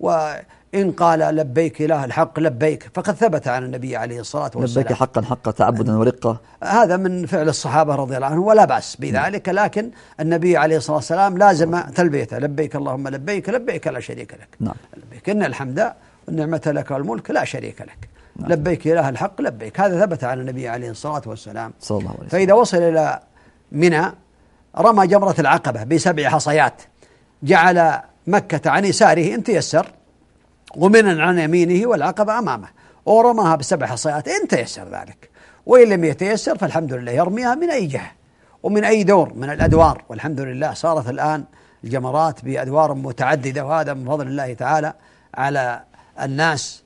وإن قال لبيك إله الحق لبيك فقد ثبت عن النبي عليه الصلاة والسلام: لبيك حقا تعبدا ورقة. هذا من فعل الصحابة رضي الله عنهم ولا بأس بذلك، لكن النبي عليه الصلاة والسلام لازم تلبيته: لبيك اللهم لبيك، لبيك لا شريك لك. نعم. لبيك إن الحمد والنعمة لك والملك لا شريك لك. نعم. لبيك إله الحق لبيك. هذا ثبت عن النبي عليه الصلاة والسلام صلى الله عليه وسلم. فإذا وصل إلى منى رمى جمرة العقبة ب7 حصيات، جعل مكة عن يساره إن تيسر ومنى عن يمينه والعقبة أمامه، ورماها ب7 حصيات إن تيسر ذلك. وإن لم يتيسر فالحمد لله يرميها من أي جهة ومن أي دور من الأدوار. والحمد لله صارت الآن الجمرات بأدوار متعددة، وهذا من فضل الله تعالى على الناس.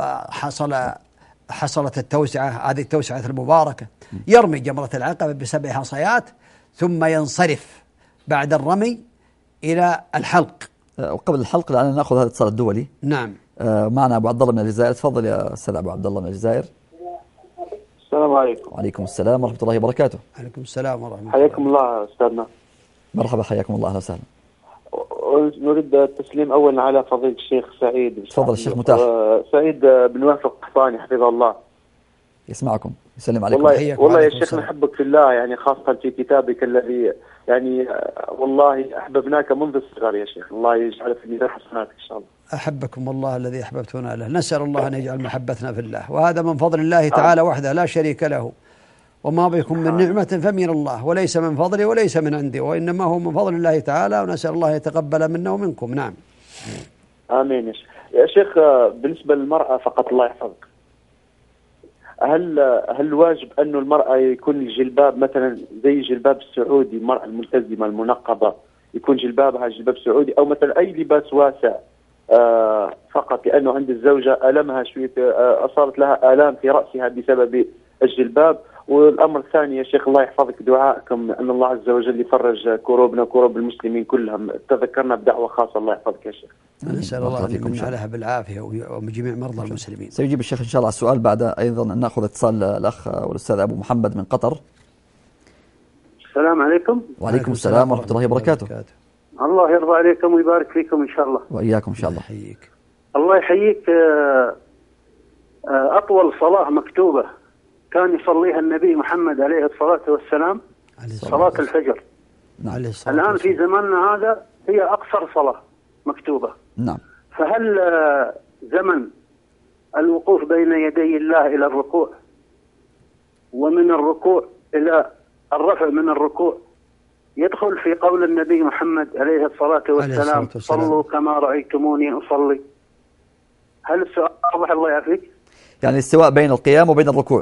حصلت التوسعة، هذه التوسعة المباركة. يرمي جمرة العقبة ب7 حصيات ثم ينصرف بعد الرمي إلى الحلق. وقبل الحلق لأننا نأخذ هذا الاتصال الدولي. نعم. معنا أبو عبد الله من الجزائر. تفضل يا أستاذ أبو عبد الله من الجزائر. السلام عليكم. وعليكم السلام ورحمة الله وبركاته. عليكم السلام ورحمة الله. حياكم الله أستاذنا. مرحبا، حياكم الله، أهلا وسهلا. نريد التسليم أولا على فضيلة الشيخ سعيد. تفضل الشيخ متاح. سعيد بن وافق قحطاني حفظه الله. يسمعكم، يسلم عليكم. والله يا شيخ نحبك في الله، يعني خاصة في كتابك الذي يعني والله أحببناك منذ الصغر يا شيخ. الله يجعل في ميزان حسناتك إن شاء الله. أحبكم الله الذي أحببتنا له. نسأل الله أن يجعل محبتنا في الله، وهذا من فضل الله تعالى وحده لا شريك له. وما بكم من نعمة فمن الله، وليس من فضلي وليس من عندي، وإنما هو من فضل الله تعالى، ونسأل الله يتقبل منا ومنكم. نعم. آمين يا شيخ. بالنسبة للمرأة فقط الله يحفظك، هل واجب أنه المرأة يكون الجلباب مثلا زي الجلباب السعودي، المرأة الملتزمة المنقبة يكون جلبابها جلباب سعودي، أو مثلا أي لباس واسع فقط لأنه عند الزوجة ألمها شوية، أصابت لها آلام في رأسها بسبب الجلباب؟ والأمر الثاني يا شيخ الله يحفظك دعائكم أن الله عز وجل يفرج كروبنا وكروب المسلمين كلهم، تذكرنا بدعوة خاصة الله يحفظك يا شيخ. نسأل الله أن يمن عليها بالعافية وجميع مرضى المسلمين. سيجيب الشيخ إن شاء الله على السؤال بعد أيضا أن نأخذ اتصال الأخ والأستاذ أبو محمد من قطر. السلام عليكم. وعليكم السلام ورحمة الله وبركاته. الله يرضى عليكم ويبارك فيكم إن شاء الله. وإياكم إن شاء الله. يحييك. الله يحييك. أطول صلاة مكتوبة كان يصليها النبي محمد عليه الصلاة والسلام صلاة الفجر. نعم. الآن في زماننا هذا هي أقصر صلاة مكتوبة. نعم. فهل زمن الوقوف بين يدي الله إلى الركوع ومن الركوع إلى الرفع من الركوع يدخل في قول النبي محمد عليه الصلاة والسلام صلوا كما رأيتموني أصلي؟ هل السؤال واضح الله يعافيك؟ يعني استواء بين القيام وبين الركوع.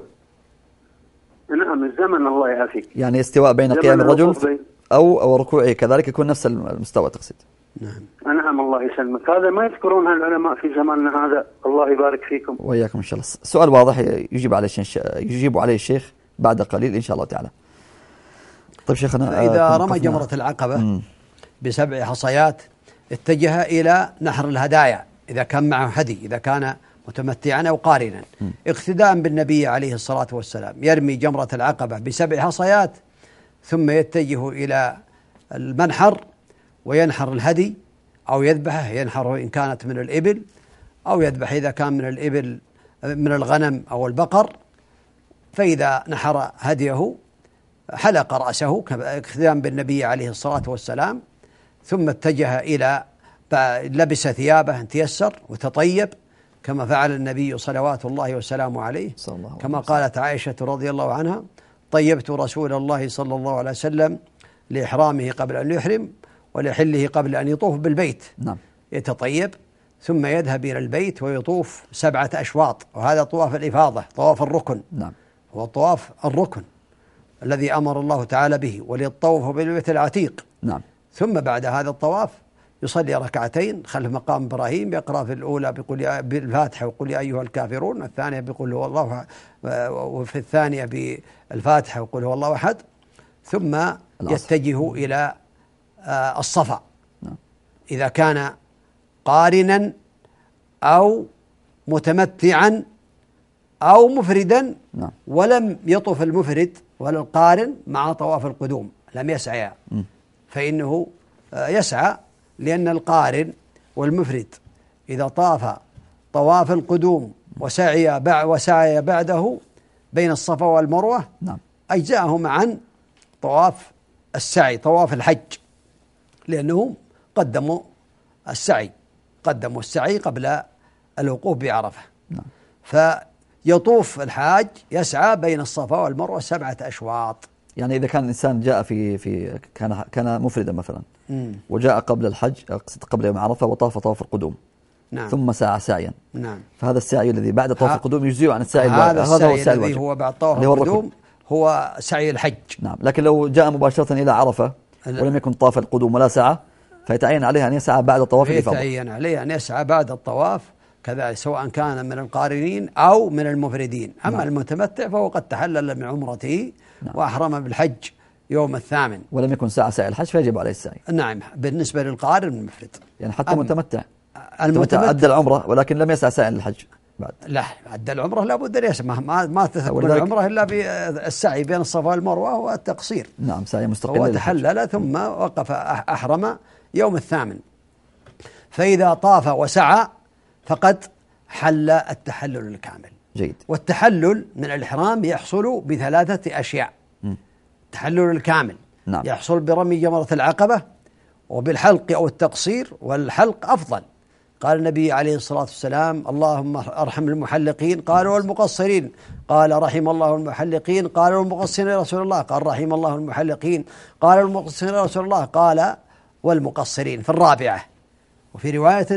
نعم الزمن الله يعافيك. يعني استواء بين قيام الرجل أو ركوعه كذلك يكون نفس المستوى تقصد. نعم. نعم الله يسلمك. هذا ما يذكرونها العلماء في زماننا هذا. الله يبارك فيكم. وإياكم إن شاء الله. سؤال واضح يجيب عليه الشيخ بعد قليل إن شاء الله تعالى. طيب شيخنا، إذا رمى جمرة العقبة ب7 حصيات اتجه إلى نحر الهدايا إذا كان معه هدي، إذا كان متمتعا أو قارنا، اقتداء بالنبي عليه الصلاة والسلام يرمي جمرة العقبة ب7 حصيات ثم يتجه إلى المنحر وينحر الهدي أو يذبحه، ينحره إن كانت من الإبل أو يذبح إذا كان من الإبل من الغنم أو البقر. فإذا نحر هديه حلق رأسه اقتداء بالنبي عليه الصلاة والسلام، ثم اتجه إلى لبس ثيابه ان تيسر وتطيب كما فعل النبي صلوات الله وسلامه عليه، كما قالت عائشة رضي الله عنها: طيبت رسول الله صلى الله عليه وسلم لإحرامه قبل أن يحرم ولحله قبل أن يطوف بالبيت. نعم. يتطيب ثم يذهب إلى البيت ويطوف 7 أشواط، وهذا طواف الإفاضة، طواف الركن. نعم. هو طواف الركن الذي أمر الله تعالى به، وليطوف بالبيت العتيق. نعم. ثم بعد هذا الطواف يصلي ركعتين خلف مقام إبراهيم، يقرأ في الأولى بالفاتحة وقل يا أيها الكافرون، الثانية بقل هو الله، وفي الثانية بالفاتحة وقل هو الله أحد، ثم يتجه إلى الصفا. نعم. إذا كان قارنا أو متمتعا أو مفردا. نعم. ولم يطف المفرد ولا القارن مع طواف القدوم، لم يسعيا، فإنه يسعى، لأن القارن والمفرد إذا طاف طواف القدوم وسعي بعده بين الصفا والمروة، نعم، أجزاهم عن طواف السعي، طواف الحج، لأنهم قدموا السعي قبل الوقوف بعرفة. نعم. فيطوف الحاج يسعى بين الصفا والمروة 7 أشواط. يعني إذا كان الإنسان جاء في كان مفردا مثلا، وجاء قبل الحج، قبل يوم عرفة، وطاف طواف القدوم. نعم. ثم سعى سعيا. نعم. فهذا السعي الذي بعد طواف القدوم يجزئ عن السعي هذا هو السعي الذي هو بعد طواف القدوم هو سعي الحج. نعم. لكن لو جاء مباشرة إلى عرفة ولم يكن طاف القدوم ولا سعى، فيتعين عليه أن يسعى بعد طواف الإفاضة. يتعين عليه أن يسعى بعد الطواف كذلك، سواء كان من القارنين أو من المفردين. أما نعم. المتمتع فهو قد تحلل من عمرته، نعم، وأحرم بالحج يوم 8 ولم يكن سعي الحج، فيجب عليه السعي. نعم. بالنسبة للقارن المفرد، يعني حتى المتمتع أدى العمرة ولكن لم يسعى سعيا للحج بعد. لا، أدى العمرة لابد أن يسعى، ما تثبت العمرة إلا بالسعي بين الصفا والمروة والتقصير. نعم، سعي مستقل. هو تحلل ثم وقف أحرم يوم 8. فإذا طاف وسعى فقد حل التحلل الكامل. جيد. والتحلل من الإحرام يحصل ب3 أشياء. التحلل الكامل، نعم، يحصل برمي جمرة العقبة وبالحلق أو التقصير، والحلق أفضل. قال النبي عليه الصلاة والسلام: اللهم ارحم المحلقين، قالوا والمقصرين، قال رحم الله المحلقين، قال والمقصرين يا رسول الله، قال رحم الله المحلقين، قال والمقصرين يا رسول الله، قال والمقصرين في الرابعة. وفي رواية: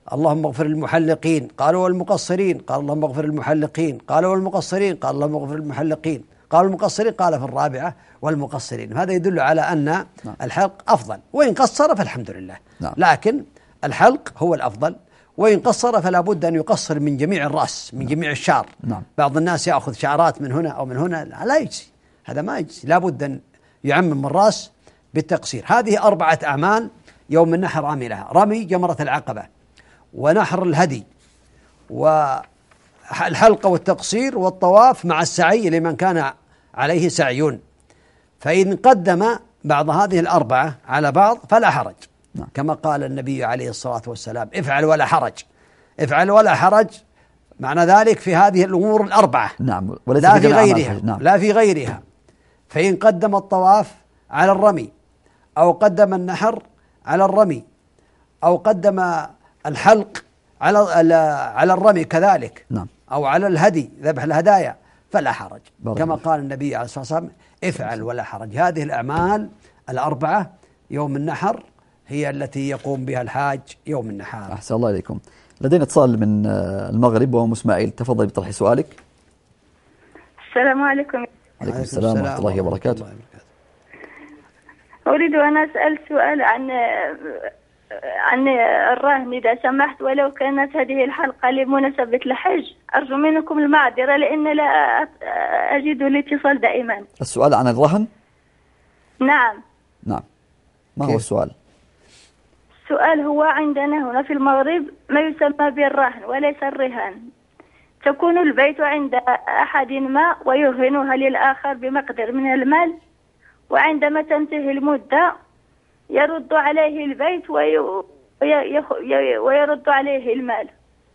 اللهم اغفر المحلقين، قالوا والمقصرين، قال اللهم اغفر المحلقين، قالوا والمقصرين، قال اللهم اغفر المحلقين، قالوا المقصرين، قال في الرابعة والمقصرين. هذا يدل على أن الحلق أفضل، وإن قصر فالحمد لله. لكن الحلق هو الأفضل، وإن قصر فلا بد أن يقصر من جميع الرأس، من جميع الشعر. بعض الناس يأخذ شعرات من هنا أو من هنا، لا يجزي، هذا ما يجزي، لا بد أن يعمم الرأس بالتقصير. هذه 4 أعمال يوم النحر عملها: رمي جمرة العقبة، ونحر الهدي، والحلقة والتقصير، والطواف مع السعي لمن كان عليه سعي. فإن قدم بعض هذه 4 على بعض فلا حرج، كما قال النبي عليه الصلاة والسلام: افعل ولا حرج. افعل ولا حرج معنى ذلك في هذه الأمور 4، لا في غيرها. لا في غيرها. فإن قدم الطواف على الرمي، أو قدم النحر على الرمي، أو قدم الحلق على الرمي كذلك، أو على الهدي، ذبح الهدايا، فلا حرج، كما قال النبي عليه الصلاة والسلام: افعل ولا حرج. هذه الأعمال 4 يوم النحر هي التي يقوم بها الحاج يوم النحر. أحسن الله إليكم. لدينا اتصال من المغرب وهو إسماعيل، تفضل بطرح سؤالك. السلام عليكم. عليكم السلام ورحمة الله وبركاته. أريد أن أسأل سؤال عن الرهن إذا سمحت، ولو كانت هذه الحلقة لمناسبة الحج، أرجو منكم المعذرة لأن لا أجد الاتصال دائما. السؤال عن الرهن؟ نعم. ما هو السؤال؟ السؤال هو: عندنا هنا في المغرب ما يسمى بالرهن وليس الرهان. تكون البيت عند أحد ما ويرهنها للآخر بمقدار من المال، وعندما تنتهي المدة يرد عليه البيت ويرد عليه المال.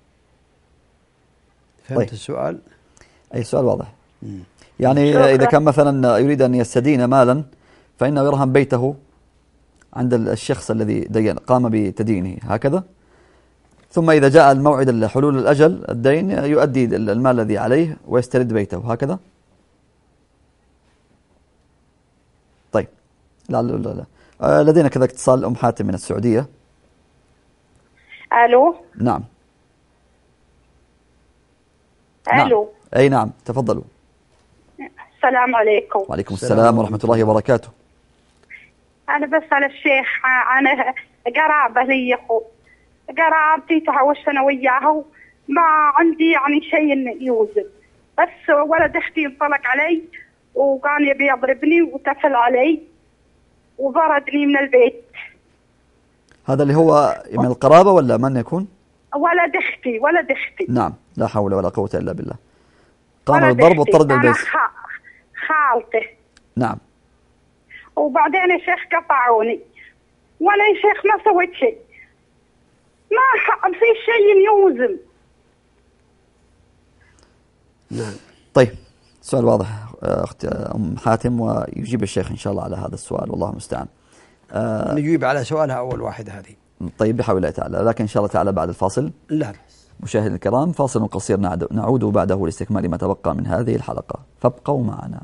فهمت السؤال؟ أي سؤال واضح. يعني إذا كان مثلا يريد أن يستدين مالا فإنه يرهن بيته عند الشخص الذي قام بتدينه هكذا، ثم إذا جاء الموعد حلول الأجل الدين يؤدي المال الذي عليه ويسترد بيته هكذا. طيب، لا. لدينا كذا اتصال أم حاتم من السعودية. ألو. نعم. ألو. أي نعم، تفضلوا. السلام عليكم. وعليكم السلام ورحمة الله وبركاته. أنا بسأل الشيخ عن قرابة لي أخو، قرابتي تهوشت أنا وياها، ما عندي يعني شيء يوزن، بس ولد أختي انطلق علي وكان يبي يضربني وتفل علي وبردني من البيت. هذا اللي هو من القرابة ولا من يكون؟ ولد أختي. نعم، لا حول ولا قوة إلا بالله. قام بالضرب والطرد بالبيت. خالته. نعم. وبعدين يا شيخ قطعوني، وانا يا شيخ ما سويت شيء، ما في شيء يوزن. نعم. طيب، سؤال واضح أخت أم حاتم، ويجيب الشيخ إن شاء الله على هذا السؤال، والله المستعان. نجيب على سؤالها أول واحدة هذه. طيب، بحول الله تعالى، لكن إن شاء الله تعالى بعد الفاصل. لا بس. مشاهدينا الكرام، فاصل قصير نعود بعده لاستكمال ما تبقى من هذه الحلقة، فابقوا معنا.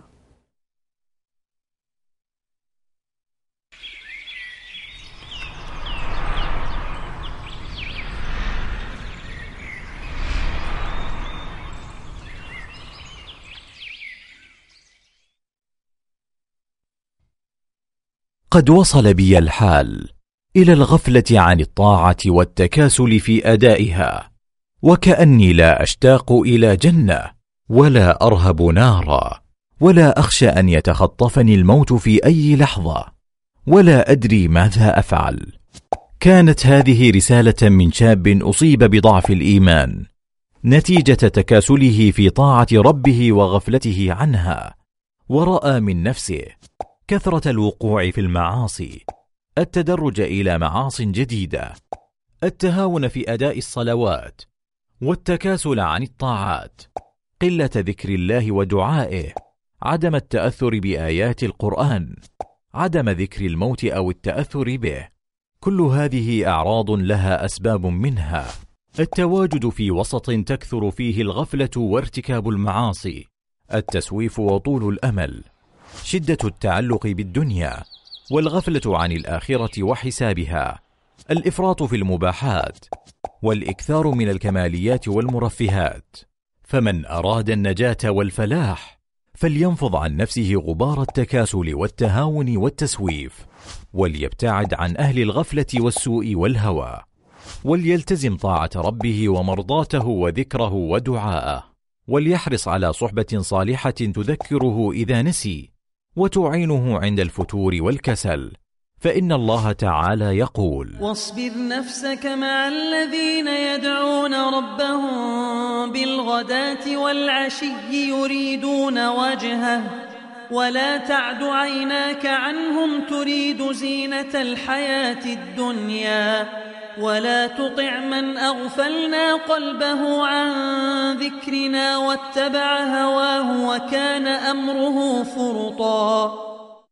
قد وصل بي الحال إلى الغفلة عن الطاعة والتكاسل في أدائها، وكأني لا أشتاق إلى جنة ولا أرهب نارا، ولا أخشى أن يتخطفني الموت في أي لحظة، ولا أدري ماذا أفعل. كانت هذه رسالة من شاب أصيب بضعف الإيمان نتيجة تكاسله في طاعة ربه وغفلته عنها، ورأى من نفسه كثرة الوقوع في المعاصي، التدرج إلى معاص جديدة، التهاون في أداء الصلوات، والتكاسل عن الطاعات، قلة ذكر الله ودعائه، عدم التأثر بآيات القرآن، عدم ذكر الموت أو التأثر به. كل هذه أعراض لها أسباب، منها التواجد في وسط تكثر فيه الغفلة وارتكاب المعاصي، التسويف وطول الأمل، شدة التعلق بالدنيا، والغفلة عن الآخرة وحسابها، الإفراط في المباحات، والإكثار من الكماليات والمرفهات. فمن أراد النجاة والفلاح فلينفض عن نفسه غبار التكاسل والتهاون والتسويف، وليبتعد عن أهل الغفلة والسوء والهوى، وليلتزم طاعة ربه ومرضاته وذكره ودعاءه، وليحرص على صحبة صالحة تذكره إذا نسي وتعينه عند الفتور والكسل، فإن الله تعالى يقول: واصبر نفسك مع الذين يدعون ربهم بالغداة والعشي يريدون وجهه ولا تعد عيناك عنهم تريد زينة الحياة الدنيا ولا تطع من أغفلنا قلبه عن ذكرنا واتبع هواه وكان أمره فرطا.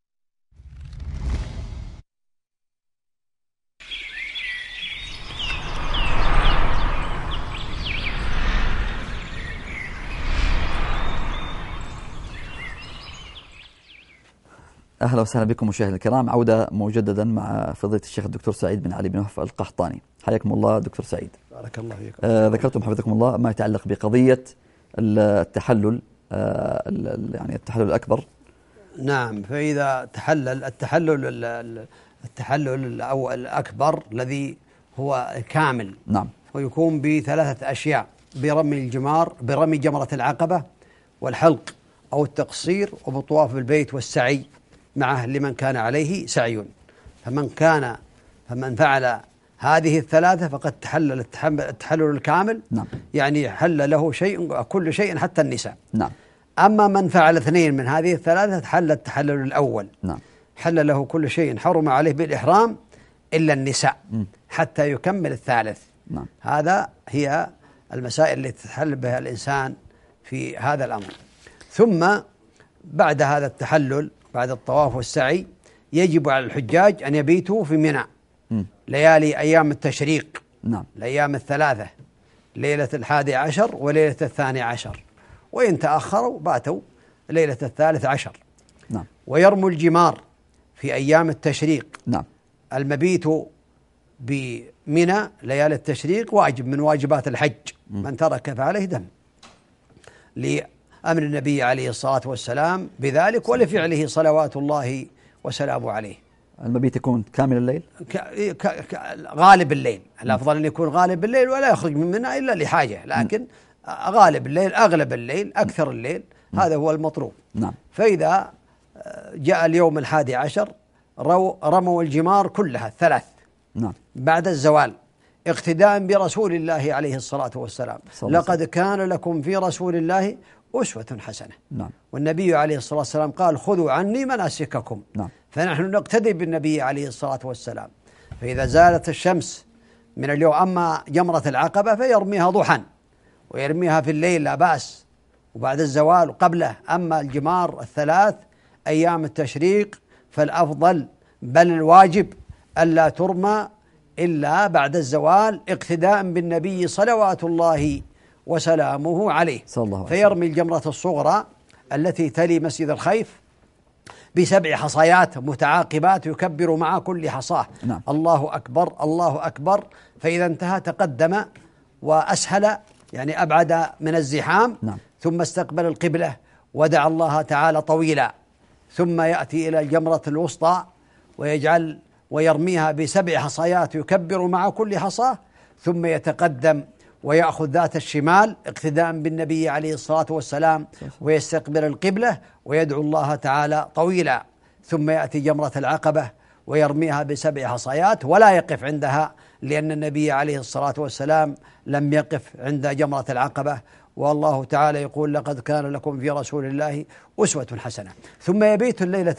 أهلا وسهلا بكم مشاهدينا الكرام، عودة مجددا مع فضيلة الشيخ الدكتور سعيد بن علي بن وهب القحطاني. حياكم الله دكتور سعيد. بارك الله فيكم. ذكرتم حفظكم الله ما يتعلق بقضية التحلل، يعني التحلل الأكبر. نعم، فإذا تحلل التحلل الأكبر الذي هو كامل، نعم، ويكون بثلاثة أشياء: برمي جمرة العقبة، والحلق أو التقصير، وبالطواف بالبيت والسعي معه لمن كان عليه سعي. فمن فعل هذه الثلاثة فقد تحلل التحلل الكامل. نعم. يعني حل له كل شيء حتى النساء. نعم. أما من فعل اثنين من هذه الثلاثة حل التحلل الأول. نعم. حل له كل شيء حرم عليه بالإحرام إلا النساء حتى يكمل الثالث. نعم. هذا هي المسائل التي تتحل بها الإنسان في هذا الأمر. ثم بعد هذا التحلل، بعد الطواف والسعي، يجب على الحجاج أن يبيتوا في منى ليالي أيام التشريق. نعم. الأيام الثلاثة، ليلة 11 وليلة 12، وإن تأخروا باتوا ليلة 13. نعم. ويرموا الجمار في أيام التشريق. نعم. المبيت بمنى ليالي التشريق واجب من واجبات الحج، من ترك فعليه دم، لأمر النبي عليه الصلاة والسلام بذلك ولفعله صلوات الله وسلامه عليه. المبيت يكون كامل الليل؟ غالب الليل، الأفضل أن يكون غالب الليل ولا يخرج من منى إلا لحاجة، لكن غالب الليل، أغلب الليل، أكثر الليل، هذا هو المطلوب. نعم. فإذا جاء اليوم 11 رموا الجمار كلها الثلاث. نعم. بعد الزوال، اقتداء برسول الله عليه الصلاة والسلام. لقد كان لكم في رسول الله أسوة حسنة. نعم. والنبي عليه الصلاة والسلام قال: خذوا عني مناسككم. نعم. فنحن نقتدي بالنبي عليه الصلاة والسلام. فإذا زالت الشمس من اليوم، أما جمرة العقبة فيرميها ضحى ويرميها في الليل لا بأس، وبعد الزوال قبله. أما الجمار الثلاث أيام التشريق فالأفضل بل الواجب ألا ترمى إلا بعد الزوال، اقتداء بالنبي صلوات الله وسلامه عليه. فيرمي الجمرة الصغرى التي تلي مسجد الخيف ب7 حصيات متعاقبات يكبر مع كل حصاه. نعم. الله أكبر الله أكبر. فإذا انتهى تقدم وأسهل، يعني أبعد من الزحام. نعم. ثم استقبل القبلة ودعا الله تعالى طويلا، ثم يأتي إلى الجمرة الوسطى ويرميها ب7 حصيات يكبر مع كل حصاه، ثم يتقدم ويأخذ ذات الشمال اقتداء بالنبي عليه الصلاة والسلام، ويستقبل القبلة ويدعو الله تعالى طويلا، ثم يأتي جمرة العقبة ويرميها ب7 حصيات ولا يقف عندها، لأن النبي عليه الصلاة والسلام لم يقف عند جمرة العقبة، والله تعالى يقول: لقد كان لكم في رسول الله أسوة حسنة. ثم يبيت الليلة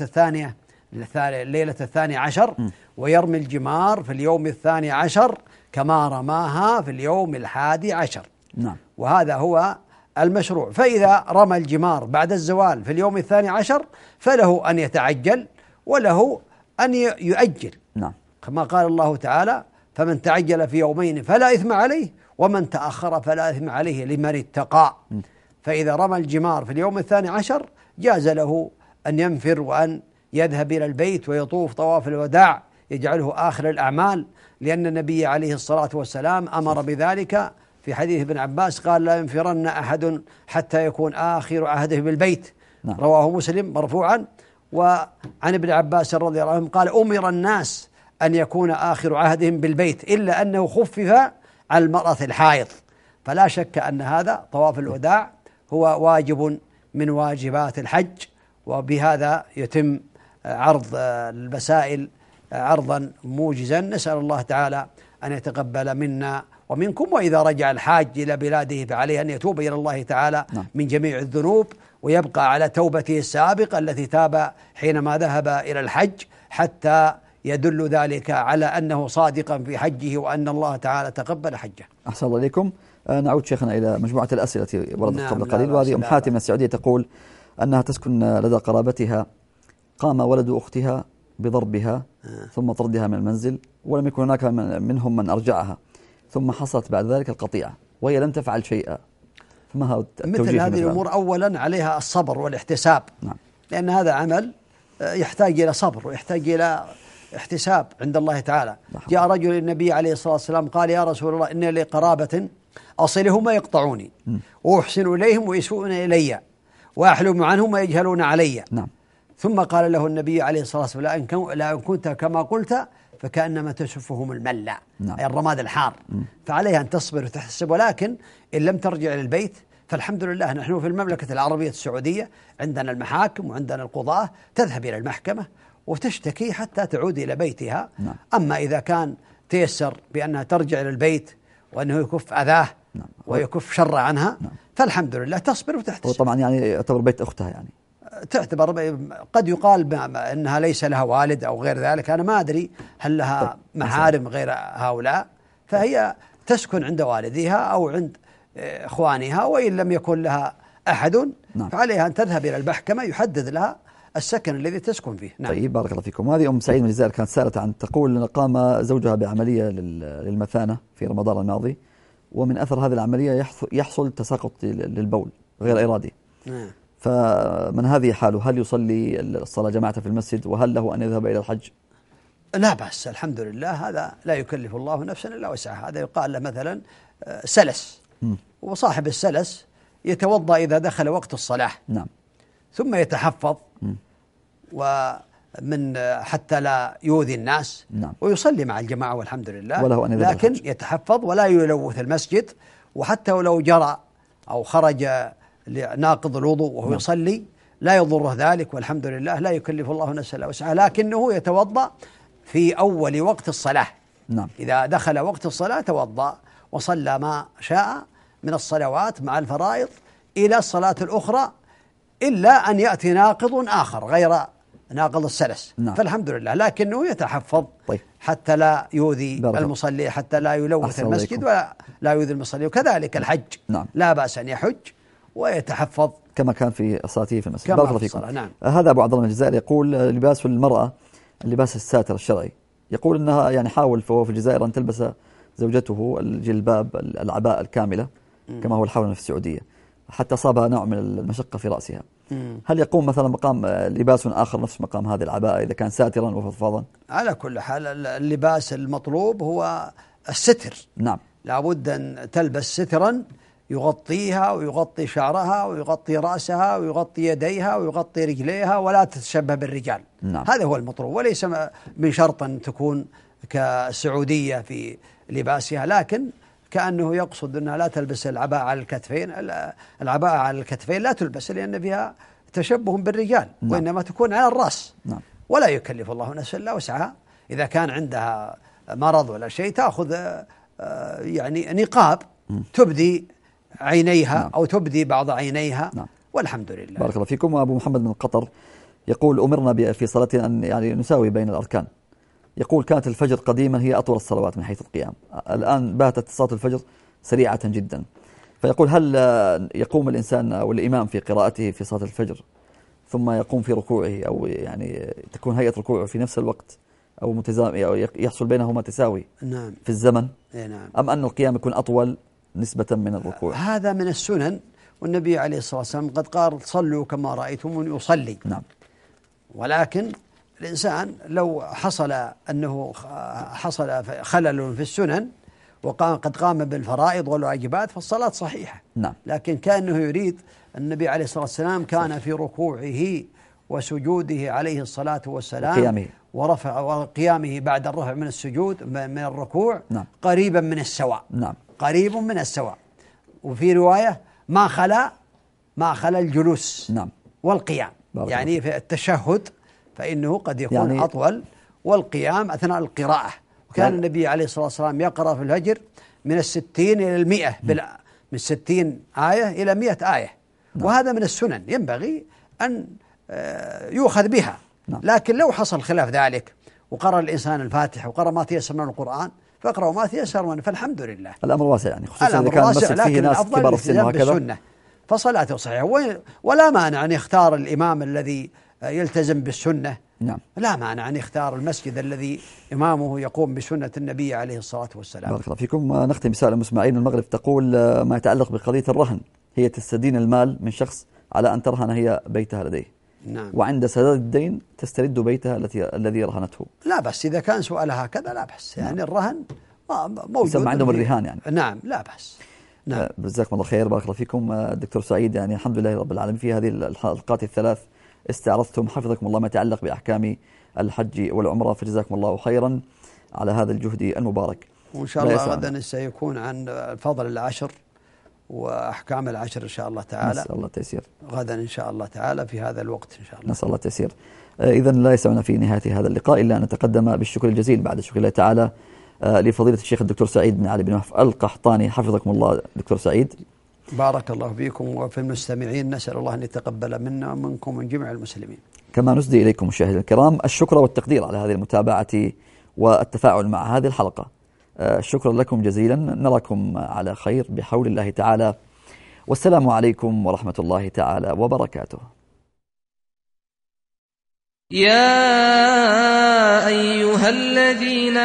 12 ويرمي الجمار في اليوم 12 كما رماها في اليوم 11. نعم. وهذا هو المشروع. فإذا رمى الجمار بعد الزوال في اليوم 12 فله أن يتعجل وله أن يؤجل. نعم. كما قال الله تعالى: فمن تعجل في يومين فلا إثم عليه ومن تأخر فلا إثم عليه لمن اتقى. فإذا رمى الجمار في اليوم 12 جاز له أن ينفر وأن يذهب إلى البيت ويطوف طواف الوداع يجعله آخر الأعمال، لأن النبي عليه الصلاة والسلام أمر بذلك في حديث ابن عباس قال: لا ينفرن أحد حتى يكون آخر عهده بالبيت. نعم. رواه مسلم مرفوعا. وعن ابن عباس رضي الله عنه قال: أمر الناس أن يكون آخر عهدهم بالبيت، إلا أنه خفف على المرأة الحائض. فلا شك أن هذا طواف الوداع هو واجب من واجبات الحج، وبهذا يتم عرض المسائل عرضا موجزا. نسأل الله تعالى أن يتقبل منا ومنكم، وإذا رجع الحاج إلى بلاده فعليه أن يتوب إلى الله تعالى من جميع الذنوب، ويبقى على توبته السابقة التي تاب حينما ذهب إلى الحج، حتى يدل ذلك على أنه صادقا في حجه وأن الله تعالى تقبل حجه. أحسن الله إليكم. نعود شيخنا إلى مجموعة الأسئلة التي وردت قبل قليل، وهذه أم حاتم من السعودية تقول أنها تسكن لدى قرابتها، قام ولد أختها بضربها ثم طردها من المنزل، ولم يكن هناك منهم من أرجعها، ثم حصلت بعد ذلك القطيعة وهي لم تفعل شيئا، فما هو مثل هذه الأمور أولا عليها الصبر والاحتساب. نعم. لأن هذا عمل يحتاج إلى صبر ويحتاج إلى احتساب عند الله تعالى. جاء رجل للنبي عليه الصلاة والسلام قال: يا رسول الله، إن لي قرابة أصلهم ويقطعوني، وأحسن إليهم ويسوءون إلي، وأحلم عنهم ويجهلون علي. نعم. ثم قال له النبي عليه الصلاة والسلام: لا إن كنت كما قلت فكأنما تسفهم الملة، أي الرماد الحار. فعليها أن تصبر وتحتسب، ولكن إن لم ترجع للبيت فالحمد لله نحن في المملكة العربية السعودية عندنا المحاكم وعندنا القضاة، تذهب إلى المحكمة وتشتكي حتى تعود إلى بيتها. أما إذا كان تيسر بأنها ترجع إلى البيت وأنه يكف أذاه ويكف شر عنها، فالحمد لله تصبر وتحتسب. وطبعا يعني يعتبر بيت أختها، يعني تعتبر قد يقال أنها ليس لها والد أو غير ذلك، أنا ما أدري هل لها محارم غير هؤلاء، فهي تسكن عند والديها أو عند إخوانها، وإن لم يكن لها أحد فعليها أن تذهب إلى المحكمة يحدد لها السكن الذي تسكن فيه. نعم. طيب، بارك الله فيكم. هذه أم سعيد من الجزائر كانت سالة عن، تقول: قام زوجها بعملية للمثانة في رمضان الماضي، ومن أثر هذه العملية يحصل تساقط للبول غير إرادي. فمن هذه حاله، هل يصلي الصلاة جماعة في المسجد، وهل له أن يذهب إلى الحج؟ لا بأس، الحمد لله، هذا لا يكلف الله نفسا إلا وسعها. هذا يقال له مثلا سلس، وصاحب السلس يتوضأ إذا دخل وقت الصلاة. نعم. ثم يتحفظ ومن حتى لا يؤذي الناس. نعم. ويصلي مع الجماعة والحمد لله، وله أن يذهب لكن الحج. يتحفظ ولا يلوث المسجد، وحتى ولو جرى أو خرج ناقض الوضوء وهو يصلي لا يضره ذلك، والحمد لله لا يكلف الله نفسا الا وسعها، لكنه يتوضأ في أول وقت الصلاة. نعم. إذا دخل وقت الصلاة توضأ وصلى ما شاء من الصلوات مع الفرائض إلى الصلاة الأخرى، إلا أن يأتي ناقض آخر غير ناقض السلس. نعم. فالحمد لله، لكنه يتحفظ. طيب. حتى لا يؤذي المصلي، حتى لا يلوث المسجد ولا يؤذي المصلي. وكذلك الحج. نعم. لا بأس أن يحج ويتحفظ كما كان في صلاته في المسجد. بارك الله فيكم. نعم. هذا أبو عبد الله من الجزائر يقول: لباس المرأة اللباس الساتر الشرعي، يقول أنها يعني حاول فهو في الجزائر أن تلبس زوجته الجلباب العباءة الكاملة كما هو الحول في السعودية، حتى صابها نوع من المشقة في رأسها. هل يقوم مثلا مقام لباس آخر نفس مقام هذه العباءة إذا كان ساترا وفضفاضا؟ على كل حال اللباس المطلوب هو الستر. نعم. لابد أن تلبس سترا يغطيها ويغطي شعرها ويغطي رأسها ويغطي يديها ويغطي رجليها، ولا تتشبه بالرجال. نعم. هذا هو المطلوب، وليس من شرط أن تكون كسعودية في لباسها، لكن كأنه يقصد أنها لا تلبس العباءة على الكتفين. العباءة على الكتفين لا تلبس لأن فيها تشبه بالرجال. نعم. وإنما تكون على الرأس. نعم. ولا يكلف الله نفسا إلا وسعها. إذا كان عندها مرض ولا شيء تأخذ يعني نقاب تبدي عينيها. نعم. أو تبدي بعض عينيها. نعم. والحمد لله. بارك الله فيكم. وأبو محمد من قطر يقول: أمرنا في صلاتنا أن يعني نساوي بين الأركان. يقول: كانت الفجر قديما هي أطول الصلوات من حيث القيام، الآن باتت صلاة الفجر سريعة جدا. فيقول: هل يقوم الإنسان أو الإمام في قراءته في صلاة الفجر ثم يقوم في ركوعه، أو يعني تكون هيئة ركوعه في نفس الوقت، أو متزامن، أو يحصل بينهما تساوي؟ نعم. في الزمن؟ نعم. أم أن القيام يكون أطول نسبة من الركوع؟ هذا من السنن، والنبي عليه الصلاة والسلام قد قال: صلوا كما رأيتموني أصلي. نعم. ولكن الإنسان لو حصل خلل في السنن وقد قام بالفرائض والواجبات فالصلاة صحيحة. نعم. لكن كأنه يريد النبي عليه الصلاة والسلام كان في ركوعه وسجوده عليه الصلاة والسلام وقيامه بعد الرفع من السجود من الركوع نعم. قريبا من السواء. نعم. قريب من السواء. وفي رواية ما خلا الجلوس نعم. والقيام. يعني في التشهد فإنه قد يكون يعني أطول، والقيام أثناء القراءة. وكان النبي عليه الصلاة والسلام يقرأ في الفجر من 60 إلى 100 من 60 آية إلى 100 آية. نعم. وهذا من السنن ينبغي أن يؤخذ بها. نعم. لكن لو حصل خلاف ذلك وقرأ الإنسان الفاتحة وقرأ ما تيسر من القرآن فاقرأوا ما تيسر منه فالحمد لله. الأمر واسع يعني، خصوصا إذا كان المسجد فيه ناس كبار السن وهكذا فصلاته صحيحة. ولا مانع أن يختار الإمام الذي يلتزم بالسنة. نعم. لا مانع أن يختار المسجد الذي إمامه يقوم بسنة النبي عليه الصلاة والسلام. بارك الله فيكم. نختم رسالة مسمعين من المغرب تقول ما يتعلق بقضية الرهن، هي تستدين المال من شخص على أن ترهن هي بيتها لديه. نعم. وعند سداد الدين تسترد بيتها الذي رهنته. لا بس إذا كان سؤالها هكذا لا بس. يعني الرهن موجود. يسمى عندهم الرهان يعني. نعم لا بس. نعم. جزاكم الله خير. بارك الله فيكم. دكتور سعيد، يعني الحمد لله رب العالمين في هذه الحلقات الثلاث استعرضتم حفظكم الله ما يتعلق بأحكام الحج والعمرة، فجزاكم الله خيرا على هذا الجهد المبارك. وإن شاء الله غدا سيكون عن فضل العشر وأحكام العشر إن شاء الله تعالى. نسأل الله التيسير غدا إن شاء الله تعالى في هذا الوقت إن شاء الله. نسأل الله التيسير. إذا لا يسعنا في نهاية هذا اللقاء إلا أن نتقدم بالشكر الجزيل بعد شكر الله تعالى لفضيلة الشيخ الدكتور سعيد بن علي بن وهف القحطاني، حفظكم الله دكتور سعيد. بارك الله فيكم وفي المستمعين، نسأل الله أن يتقبل منا ومنكم ومن جميع المسلمين. كما نسدي إليكم مشاهدينا الكرام الشكر والتقدير على هذه المتابعة والتفاعل مع هذه الحلقة. شكرا لكم جزيلا، نراكم على خير بحول الله تعالى، والسلام عليكم ورحمة الله تعالى وبركاته. يا أيها الذين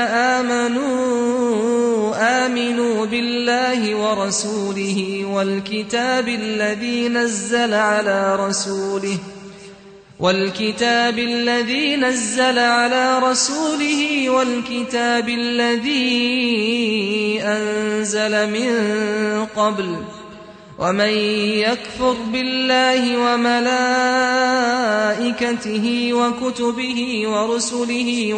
آمنوا بالله ورسوله والكتاب الذي نزل على رسوله والكتاب الذي أنزل من قبل، ومن يكفر بالله وملائكته وكتبه ورسله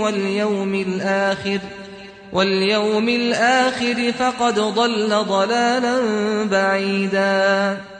واليوم الآخر فقد ضل ضلالا بعيدا.